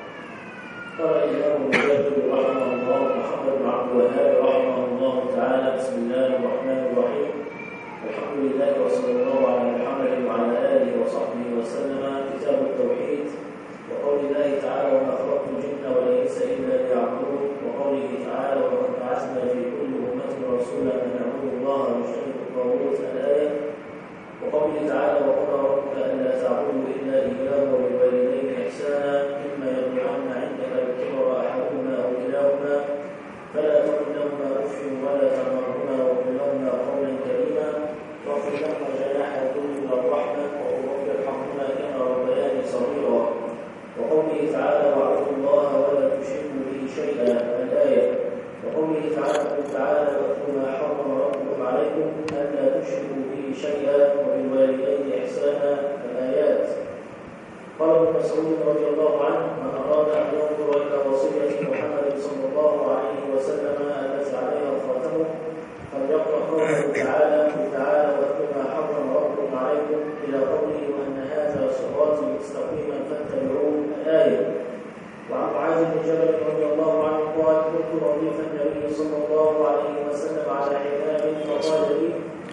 قال الإمام المجدد رحمه الله محمد بن عبد الوهاب رحمه الله تعالى: بسم الله الرحمن الرحيم، الحمد لله وصلى الله على محمد وعلى آله وصحبه وسلم. كتاب التوحيد، وقول الله تعالى: وما خلقت الجن والإنس إلا ليعبدون، وقوله تعالى: وقد بعثنا في كل أمة رسولا أن يعبدوا الله واجتنبوا الطاغوت، الآية. وقوله تعالى: وقضى ربك ألا تعبدوا إلا إياه وبالوالدين إحسانا، إما يبلغن عندك الكبر أحدهما أو كلاهما فلا تقل لهما أف ولا تنهرهما وقل لهما قولا كريما، واخفض لهما جناح الذل من الرحمة وقل رب ارحمهما كما ربياني صغيرا. وقوله تعالى: واعبدوا الله ولا تشركوا به شيئا، الآية. وقوله تعالى: قل تعالى واتلوا ما حرم ربكم عليكم ألا تشركوا به شيئا وبالوالدين إحسانا، الآيات. قال ابن مسعود رضي الله عنه: من أراد أن ينظر إلى وصية محمد صلى الله عليه وسلم التي عليها الخاتم فليقرأ قوله تعالى: قل تعالى واتلوا ما حرم ربكم عليكم إلى قوله: وأن هذا صراطي مستقيما فاتبعوه، الآية. وعن معاذ بن جبل رضي الله عنه قال: كنت رديف النبي صلى الله عليه وسلم على حمار فقال لي: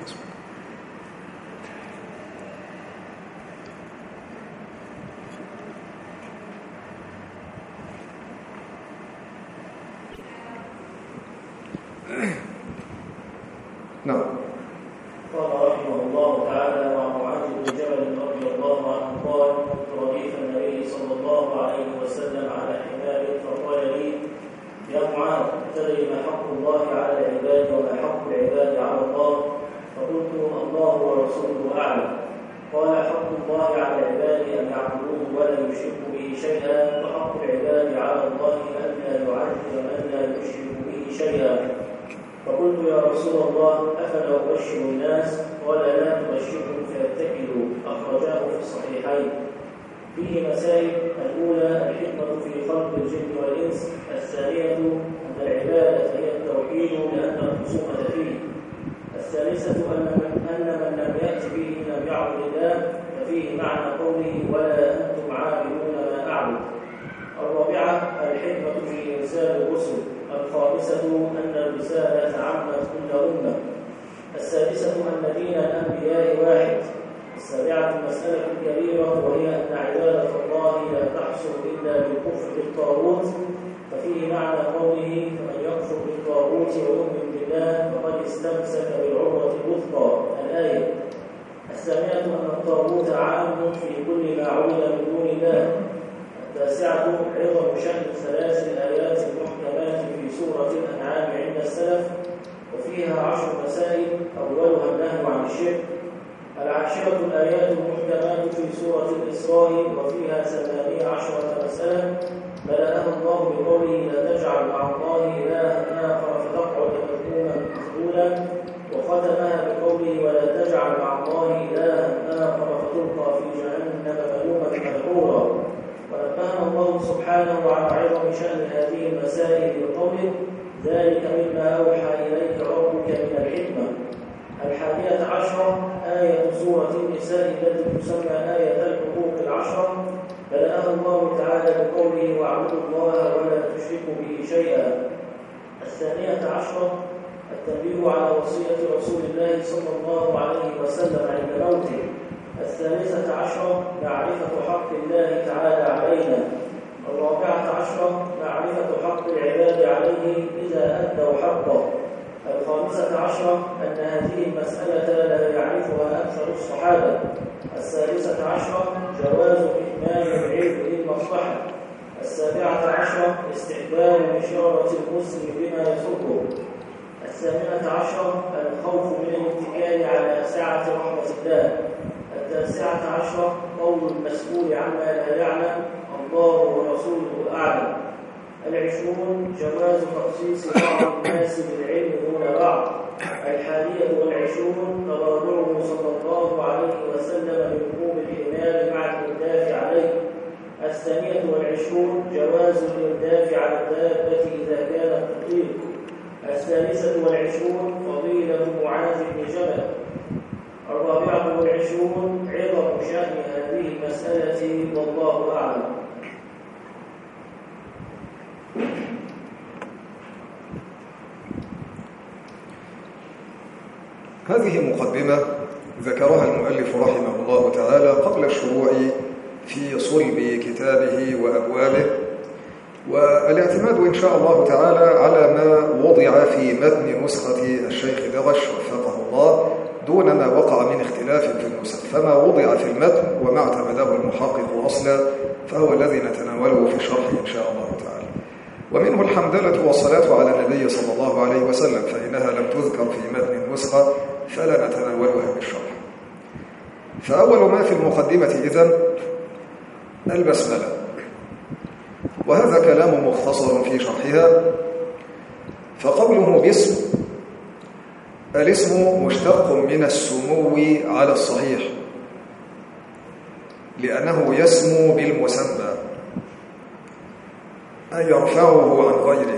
نعم. قال رحمه الله تعالى: وعن معاذ بن جبل رضي الله عنه قال: كنت رديف النبي صلى الله عليه وسلم على حمار فقال لي: يا معاذ، تدري ما حق الله على العباد وما حق العباد على الله؟ فقلت: الله ورسوله أعلم. قال: حق الله على العباد أن يعبدوه ولا يشركوا به شيئا، وحق العباد على الله أن لا يعذب من لا يشرك به شيئا. فقلت: يا رسول الله، أفلا أبشر الناس؟ قال: لا تبشرهم فيتكلوا، أخرجاه في الصحيحين. فيه مسائل: الأولى الحكمة في خلق الجن والإنس، الثانية أن العبادة هي التوحيد لأن الخصومة فيه، الثالثة أن من, أن من لم يأت به لم يعبد الله، ففيه معنى قوله: ولا أنتم عابدون ما أعبد. الرابعة الحكمة في إرسال الرسل، الخامسة أن الرسالة عمت كل أمة، السادسة أن دين الأنبياء واحد، السابعة مسألة كبيرة وهي أن عبادة الله لا تحصل إلا بالكفر بالطاغوت، ففيه معنى قوله: فمن يكفر بالطاغوت ويؤمن بالله فقد استمسك بالعروة الوثقى، الآية. الثانية أن الطاغوت عام في كل ما عبد من دون الله. التاسعة عظم شأن ثلاث الآيات المحكمات في سورة الأنعام عند السلف، وفيها عشر مسائل، أولها النهي عن الشرك. العاشرة الآيات المحكمات في سورة الإسراء، وفيها ثمانية عشرة مسألة، بدأها الله بقوله: لا تجعل مع الله إلها آخر فتقعد مذموما مخذولا، وختمها بقوله: ولا تجعل مع الله إلها آخر فتلقى في جهنم ملوما مدحورا. ونبهنا الله سبحانه عن عظم شأن هذه المسائل بقوله: ذلك مما أوحى إليك ربك من الحكمة. الحادية عشرة آية سورة النساء التي تسمى آية الحقوق العشرة، بدأها الله تعالى بقوله: واعبدوا الله ولا تشركوا به شيئا. الثانية عشرة التنبيه على وصية رسول الله صلى الله عليه وسلم عند موته. الثالثة عشرة معرفة حق الله تعالى علينا. الرابعة عشرة معرفة حق العباد عليه إذا أدوا حقه. الخامسة عشرة أن هذه المسألة لا يعرفها أكثر الصحابة. السادسة عشرة جواز إكمال العلم للمصلحة. السابعة عشرة استحباب إشارة المسلم بما يسره. الثامنة عشرة الخوف من الاتكال على سعة رحمة الله. التاسعة عشرة قول المسؤول عما لا يعلم: الله ورسوله أعلم. العشرون جواز تخصيص بعض الناس بالعلم دون بعض. الحادية والعشرون تواضعه صلى الله عليه وسلم لوقوف الإمام مع الإرداف عليه. الثانية والعشرون جواز الإرداف على الدابة إذا كانت تطيق. الثالثة والعشرون فضيلة معاذ بن جبل. الرابعة والعشرون عظم شأن هذه المسألة والله أعلم. هذه مقدمة ذكرها المؤلف رحمه الله تعالى قبل الشروع في صلب كتابه وأبوابه، والاعتماد إن شاء الله تعالى على ما وضع في متن نسخة الشيخ دغش وفقه الله دون ما وقع من اختلاف في النسخ، فما وضع في المتن وما اعتمده المحقق أصلا فهو الذي نتناوله في الشرح إن شاء الله تعالى. ومنه الحمدلة والصلاة على النبي صلى الله عليه وسلم، فإنها لم تذكر في متن النسخة فلا نتناولها بالشرح. فأول ما في المقدمة إذن البسملة، وهذا كلام مختصر في شرحها. فقوله باسم، الاسم مشتق من السمو على الصحيح، لأنه يسمو بالمسمى أي يرفعه عن غيره.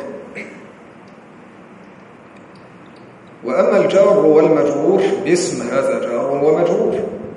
وأما الجار والمجرور باسم هذا جار ومجرور،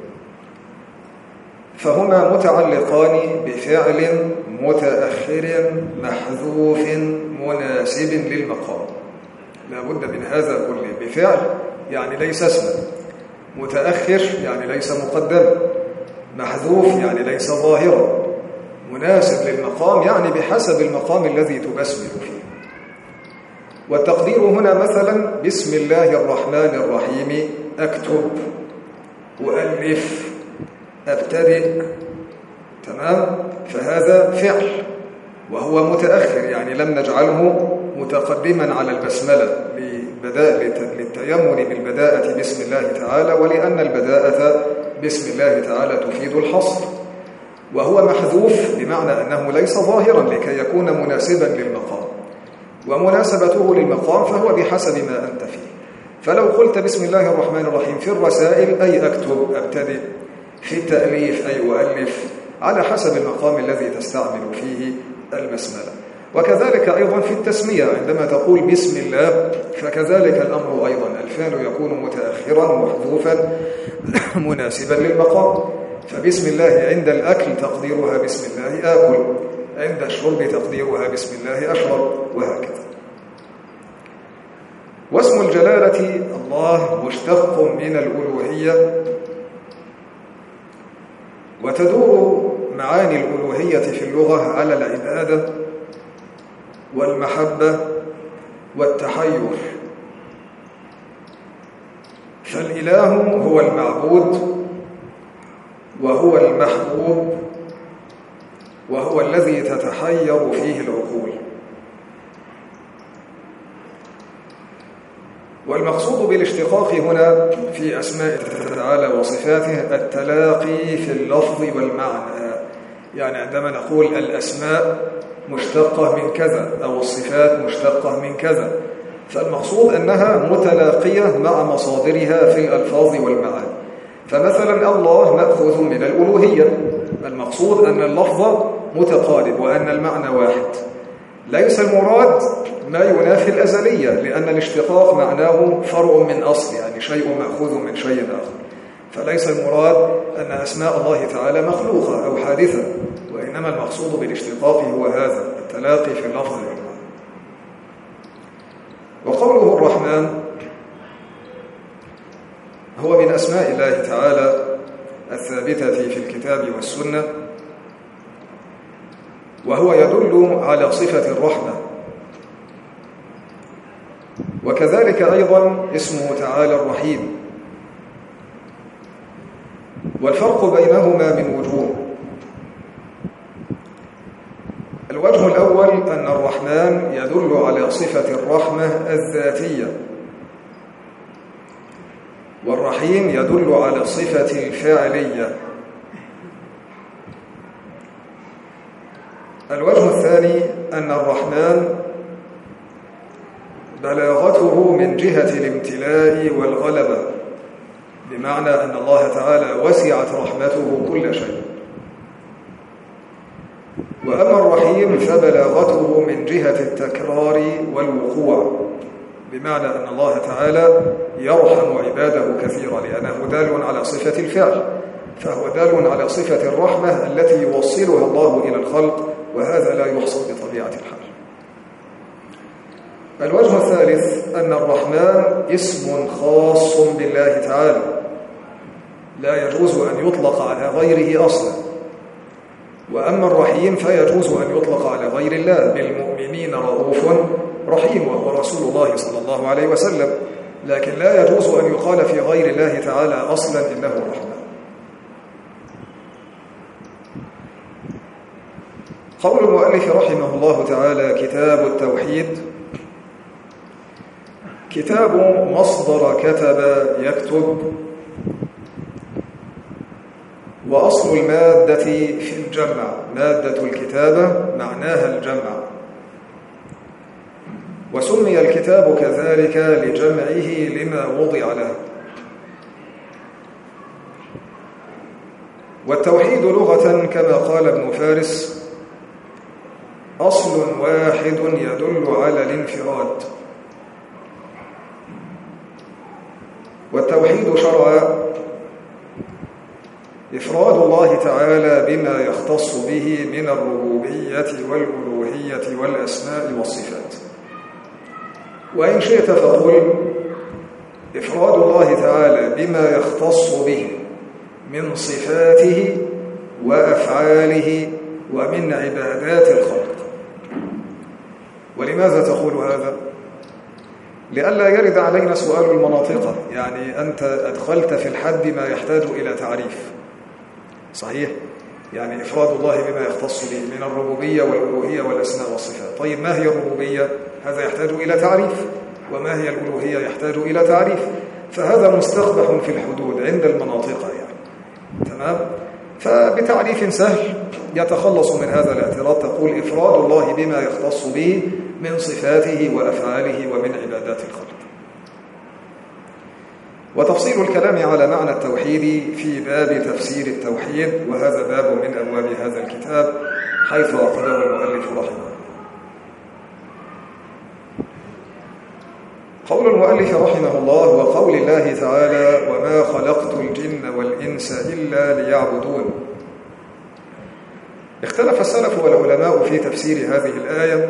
فهما متعلقان بفعل متأخر محذوف مناسب للمقام. لا بد من هذا كله، بفعل يعني ليس اسما، متأخر يعني ليس مقدما، محذوف يعني ليس ظاهرا، مناسب للمقام يعني بحسب المقام الذي تبسمل فيه. والتقدير هنا مثلا بسم الله الرحمن الرحيم أكتب، أؤلف، أبتدئ، تمام؟ فهذا فعل وهو متأخر، يعني لم نجعله متقدما على البسملة للتيمن بالبداءة بسم الله تعالى، ولأن البداءة بسم الله تعالى تفيد الحصر. وهو محذوف بمعنى أنه ليس ظاهرا لكي يكون مناسبا للمقام، ومناسبته للمقام فهو بحسب ما أنت فيه. فلو قلت بسم الله الرحمن الرحيم في الرسائل أي أكتب أبتدئ، في التأليف أي أؤلف، على حسب المقام الذي تستعمل فيه البسملة. وكذلك أيضا في التسمية عندما تقول بسم الله فكذلك الأمر أيضا، الفعل يكون متأخرا محذوفا مناسبا للمقام. فبسم الله عند الأكل تقديرها بسم الله آكل، عند الشرب تقديرها بسم الله أشرب، وهكذا. واسم الجلالة الله مشتق من الألوهية، وتدور معاني الألوهية في اللغة على العبادة والمحبة والتحير. فالإله هو المعبود وهو المحبوب وهو الذي تتحير فيه العقول. والمقصود بالاشتقاق هنا في أسماء تعالى وصفاته التلاقي في اللفظ والمعنى، يعني عندما نقول الأسماء مشتقة من كذا أو الصفات مشتقة من كذا، فالمقصود أنها متلاقية مع مصادرها في الألفاظ والمعاني. فمثلا الله مأخوذ من الألوهية، المقصود أن اللفظ متقارب وأن المعنى واحد. ليس المراد ما ينافي الأزلية، لأن الاشتقاق معناه فرع من أصل، يعني شيء مأخوذ من شيء آخر. فليس المراد أن أسماء الله تعالى مخلوقة أو حادثة، وإنما المقصود بالاشتقاق هو هذا التلاقي في اللفظ والمعنى. وقوله الرحمن هو من أسماء الله تعالى الثابتة في الكتاب والسنة، وهو يدل على صفة الرحمة. وكذلك أيضا اسمه تعالى الرحيم. والفرق بينهما من وجوه. الوجه الأول أن الرحمن يدل على صفة الرحمة الذاتية، والرحيم يدل على صفة الفاعلية. الوجه الثاني أن الرحمن بلاغته من جهة الامتلاء والغلبة، بمعنى أن الله تعالى وسعت رحمته كل شيء. وأما الرحيم فبلاغته من جهة التكرار والوقوع، بمعنى أن الله تعالى يرحم عباده كثيرا، لأنه دال على صفة الفعل، فهو دال على صفة الرحمة التي يوصلها الله إلى الخلق، وهذا لا يحصل بطبيعة الحال. الوجه الثالث أن الرحمن اسم خاص بالله تعالى، لا يجوز أن يطلق على غيره أصلا. وأما الرحيم فيجوز أن يطلق على غير الله، بالمؤمنين رؤوف رحيم، وهو رسول الله صلى الله عليه وسلم، لكن لا يجوز أن يقال في غير الله تعالى أصلا إنه الرحمن. قول المؤلف رحمه الله تعالى: كتاب التوحيد. كتاب مصدر كتب يكتب، وأصل المادة في الجمع، مادة الكتابة معناها الجمع، وسمي الكتاب كذلك لجمعه لما وضع له. والتوحيد لغة كما قال ابن فارس أصل واحد يدل على الانفراد. والتوحيد شرعا إفراد الله تعالى بما يختص به من الربوبية والألوهية والأسماء والصفات. وإن شئت فقل إفراد الله تعالى بما يختص به من صفاته وأفعاله ومن عبادات الخلق. ولماذا تقول هذا؟ لئلا يرد علينا سؤال المناطق، يعني أنت أدخلت في الحد ما يحتاج إلى تعريف. صحيح؟ يعني إفراد الله بما يختص به من الربوبية والألوهية والأسماء والصفات. طيب ما هي الربوبية؟ هذا يحتاج إلى تعريف. وما هي الألوهية؟ يحتاج إلى تعريف. فهذا مستقبح في الحدود عند المناطق يعني. تمام؟ فبتعريف سهل يتخلص من هذا الاعتراض، تقول إفراد الله بما يختص به من صفاته وأفعاله ومن عبادات الخلق. وتفصيل الكلام على معنى التوحيد في باب تفسير التوحيد، وهذا باب من أبواب هذا الكتاب حيث أخذه المؤلف رحمه الله. قول المؤلف رحمه الله: وقول الله تعالى: وما خلقت الجن والإنس إلا ليعبدون. اختلف السلف والعلماء في تفسير هذه الآية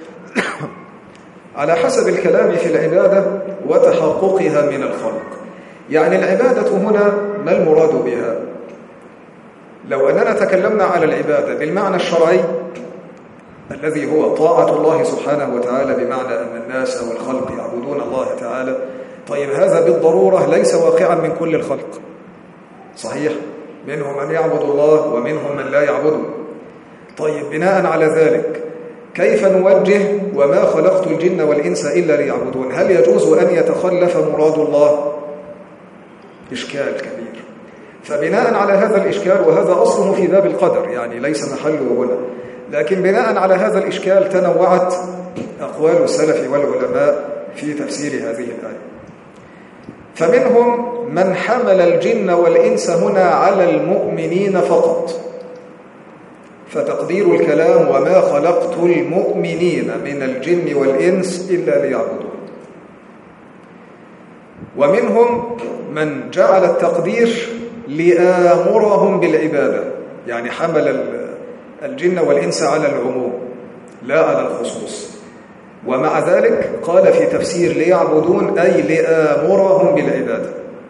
على حسب الكلام في العبادة وتحققها من الخلق. يعني العبادة هنا ما المراد بها؟ لو أننا تكلمنا على العبادة بالمعنى الشرعي الذي هو طاعة الله سبحانه وتعالى، بمعنى أن الناس والخلق يعبدون الله تعالى، طيب هذا بالضرورة ليس واقعا من كل الخلق. صحيح؟ منهم من يعبد الله ومنهم من لا يعبده. طيب بناء على ذلك كيف نوجه وما خلقت الجن والإنس إلا ليعبدون؟ هل يجوز أن يتخلف مراد الله؟ إشكال كبير. فبناء على هذا الإشكال، وهذا أصله في باب القدر يعني ليس محله هنا، لكن بناء على هذا الإشكال تنوعت أقوال السلف والعلماء في تفسير هذه الآية. فمنهم من حمل الجن والإنس هنا على المؤمنين فقط، فتقدير الكلام وما خلقت المؤمنين من الجن والإنس إلا ليعبدون. ومنهم من جعل التقدير لآمرهم بالعبادة، يعني حمل الجن والإنس على العموم لا على الخصوص، ومع ذلك قال في تفسير ليعبدون أي لآمرهم بالعبادة.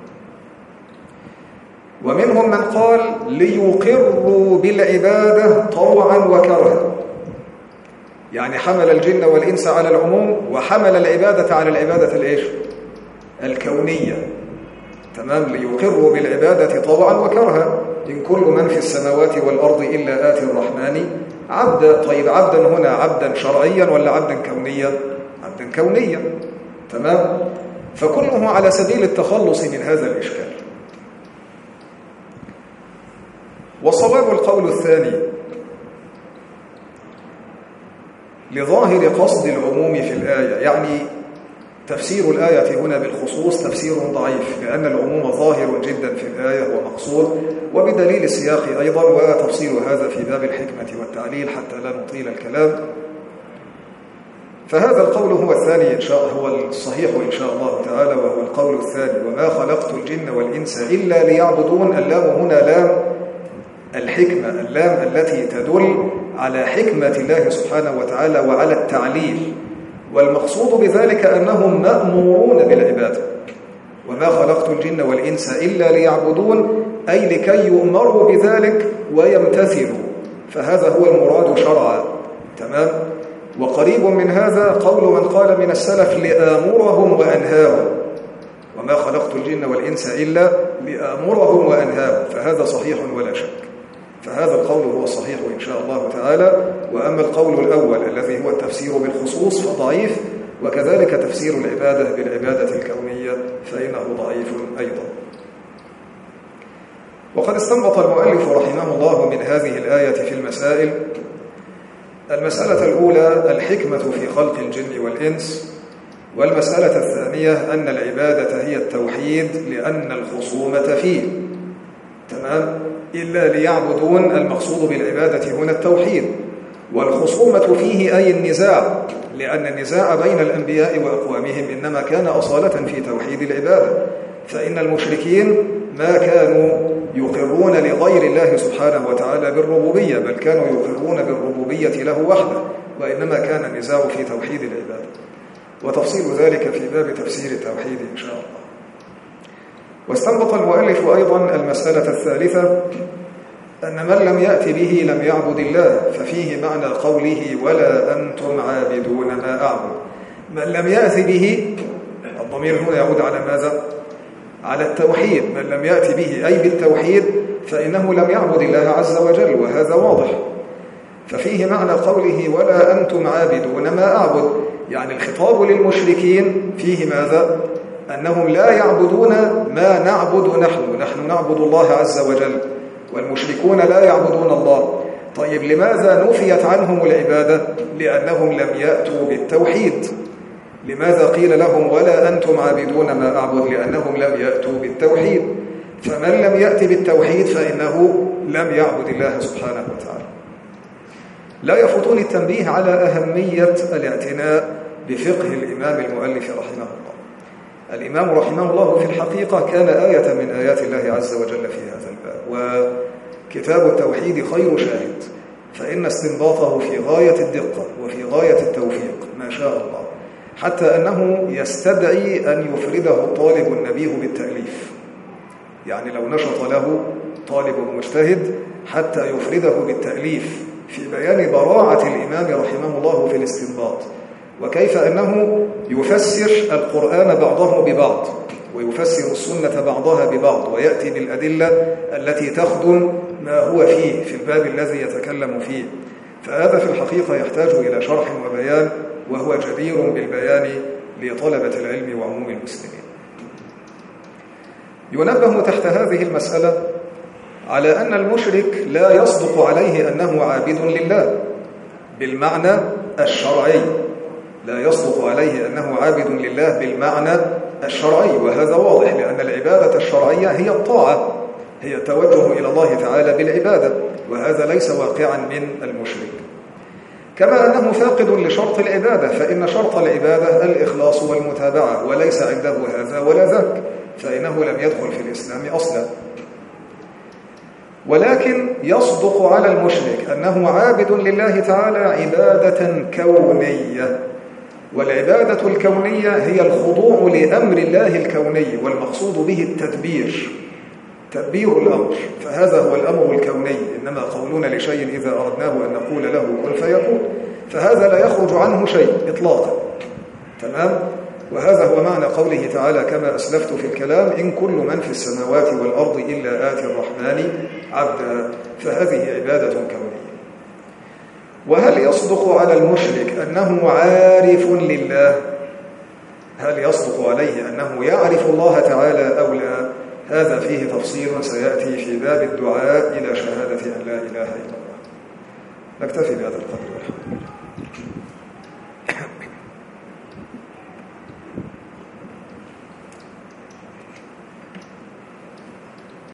ومنهم من قال ليقروا بالعبادة طوعا وكرها، يعني حمل الجن والإنس على العموم وحمل العبادة على العبادة الإيش؟ الكونية. تمام. ليقروا بالعبادة طوعا وكرها، إن كل من في السماوات والأرض إلا آتي الرحمن عبدا. طيب عبدا هنا عبدا شرعيا ولا عبدا كونيا؟ عبدا كونيا. تمام. فكله على سبيل التخلص من هذا الإشكال. وصواب القول الثاني لظاهر قصد العموم في الآية، يعني تفسير الآية هنا بالخصوص تفسير ضعيف، لأن العموم ظاهر جدا في الآية ومقصود، وبدليل السياق أيضا، وتفصيل هذا في باب الحكمة والتعليل حتى لا نطيل الكلام. فهذا القول هو الثاني إن شاء هو الصحيح إن شاء الله تعالى، وهو القول الثاني: وما خلقت الجن والإنس إلا ليعبدون. اللام هنا لام الحكمة، اللام التي تدل على حكمة الله سبحانه وتعالى وعلى التعليل، والمقصود بذلك أنهم مأمورون بالعبادة. وما خلقت الجن والإنس إلا ليعبدون أي لكي يؤمروا بذلك ويمتثلوا، فهذا هو المراد شرعا. تمام. وقريب من هذا قول من قال من السلف لآمرهم وأنهاهم، وما خلقت الجن والإنس إلا لآمرهم وأنهاهم، فهذا صحيح ولا شك. فهذا القول هو الصحيح إن شاء الله تعالى. وأما القول الأول الذي هو التفسير بالخصوص فضعيف، وكذلك تفسير العبادة بالعبادة الكونية فإنه ضعيف أيضا. وقد استنبط المؤلف رحمه الله من هذه الآية في المسائل: المسألة الأولى الحكمة في خلق الجن والإنس، والمسألة الثانية أن العبادة هي التوحيد لأن الخصومة فيه. تمام. إلا ليعبدون، المقصود بالعبادة هنا التوحيد، والخصومة فيه أي النزاع، لأن النزاع بين الأنبياء وأقوامهم إنما كان أصالة في توحيد العبادة، فإن المشركين ما كانوا يقرون لغير الله سبحانه وتعالى بالربوبية، بل كانوا يقرون بالربوبية له وحده، وإنما كان النزاع في توحيد العبادة، وتفصيل ذلك في باب تفسير التوحيد إن شاء الله. واستنبط المؤلف أيضا المسألة الثالثة أن من لم يأت به لم يعبد الله، ففيه معنى قوله ولا أنتم عابدون ما أعبد. من لم يأت به، الضمير هنا يعود على ماذا؟ على التوحيد. من لم يأت به أي بالتوحيد فإنه لم يعبد الله عز وجل، وهذا واضح. ففيه معنى قوله ولا أنتم عابدون ما أعبد، يعني الخطاب للمشركين فيه ماذا؟ أنهم لا يعبدون ما نعبد نحن، نحن نعبد الله عز وجل، والمشركون لا يعبدون الله. طيب لماذا نفيت عنهم العبادة؟ لأنهم لم يأتوا بالتوحيد. لماذا قيل لهم ولا أنتم عابدون ما أعبد؟ لأنهم لم يأتوا بالتوحيد. فمن لم يأتي بالتوحيد فإنه لم يعبد الله سبحانه وتعالى. لا يفوتني التنبيه على أهمية الاعتناء بفقه الإمام المؤلف رحمه الله. الإمام رحمه الله في الحقيقة كان آية من آيات الله عز وجل في هذا الباب، وكتاب التوحيد خير شاهد، فإن استنباطه في غاية الدقة وفي غاية التوفيق ما شاء الله، حتى أنه يستدعي أن يفرده الطالب النبيه بالتأليف. يعني لو نشط له طالب مجتهد حتى يفرده بالتأليف في بيان براعة الإمام رحمه الله في الاستنباط، وكيف أنه يفسر القرآن بعضه ببعض، ويفسر السنة بعضها ببعض، ويأتي بالأدلة التي تخدم ما هو فيه في الباب الذي يتكلم فيه. فهذا في الحقيقة يحتاج إلى شرح وبيان، وهو جدير بالبيان لطلبة العلم وعموم المسلمين. ينبه تحت هذه المسألة على أن المشرك لا يصدق عليه أنه عابد لله بالمعنى الشرعي، لا يصدق عليه أنه عابد لله بالمعنى الشرعي، وهذا واضح، لأن العبادة الشرعية هي الطاعة، هي التوجه إلى الله تعالى بالعبادة. وهذا ليس واقعا من المشرك. كما أنه فاقد لشرط العبادة، فإن شرط العبادة الإخلاص والمتابعة، وليس عنده هذا ولا ذاك، فإنه لم يدخل في الإسلام أصلا. ولكن يصدق على المشرك أنه عابد لله تعالى عبادة كونية، والعبادة الكونية هي الخضوع لأمر الله الكوني، والمقصود به التدبير، تدبير الأمر، فهذا هو الأمر الكوني. إنما قولنا لشيء إذا أردناه أن نقول له كن فيكون، فهذا لا يخرج عنه شيء إطلاقا. تمام؟ وهذا هو معنى قوله تعالى كما أسلفت في الكلام: إن كل من في السماوات والأرض إلا آتي الرحمن عبدا. فهذه عبادة كونية. وهل يصدق على المشرك أنه عارف لله؟ هل يصدق عليه أنه يعرف الله تعالى أو لا؟ هذا فيه تفصيل سيأتي في باب الدعاء إلى شهادة أن لا إله إلا الله. نكتفي بهذا القدر والحمد لله.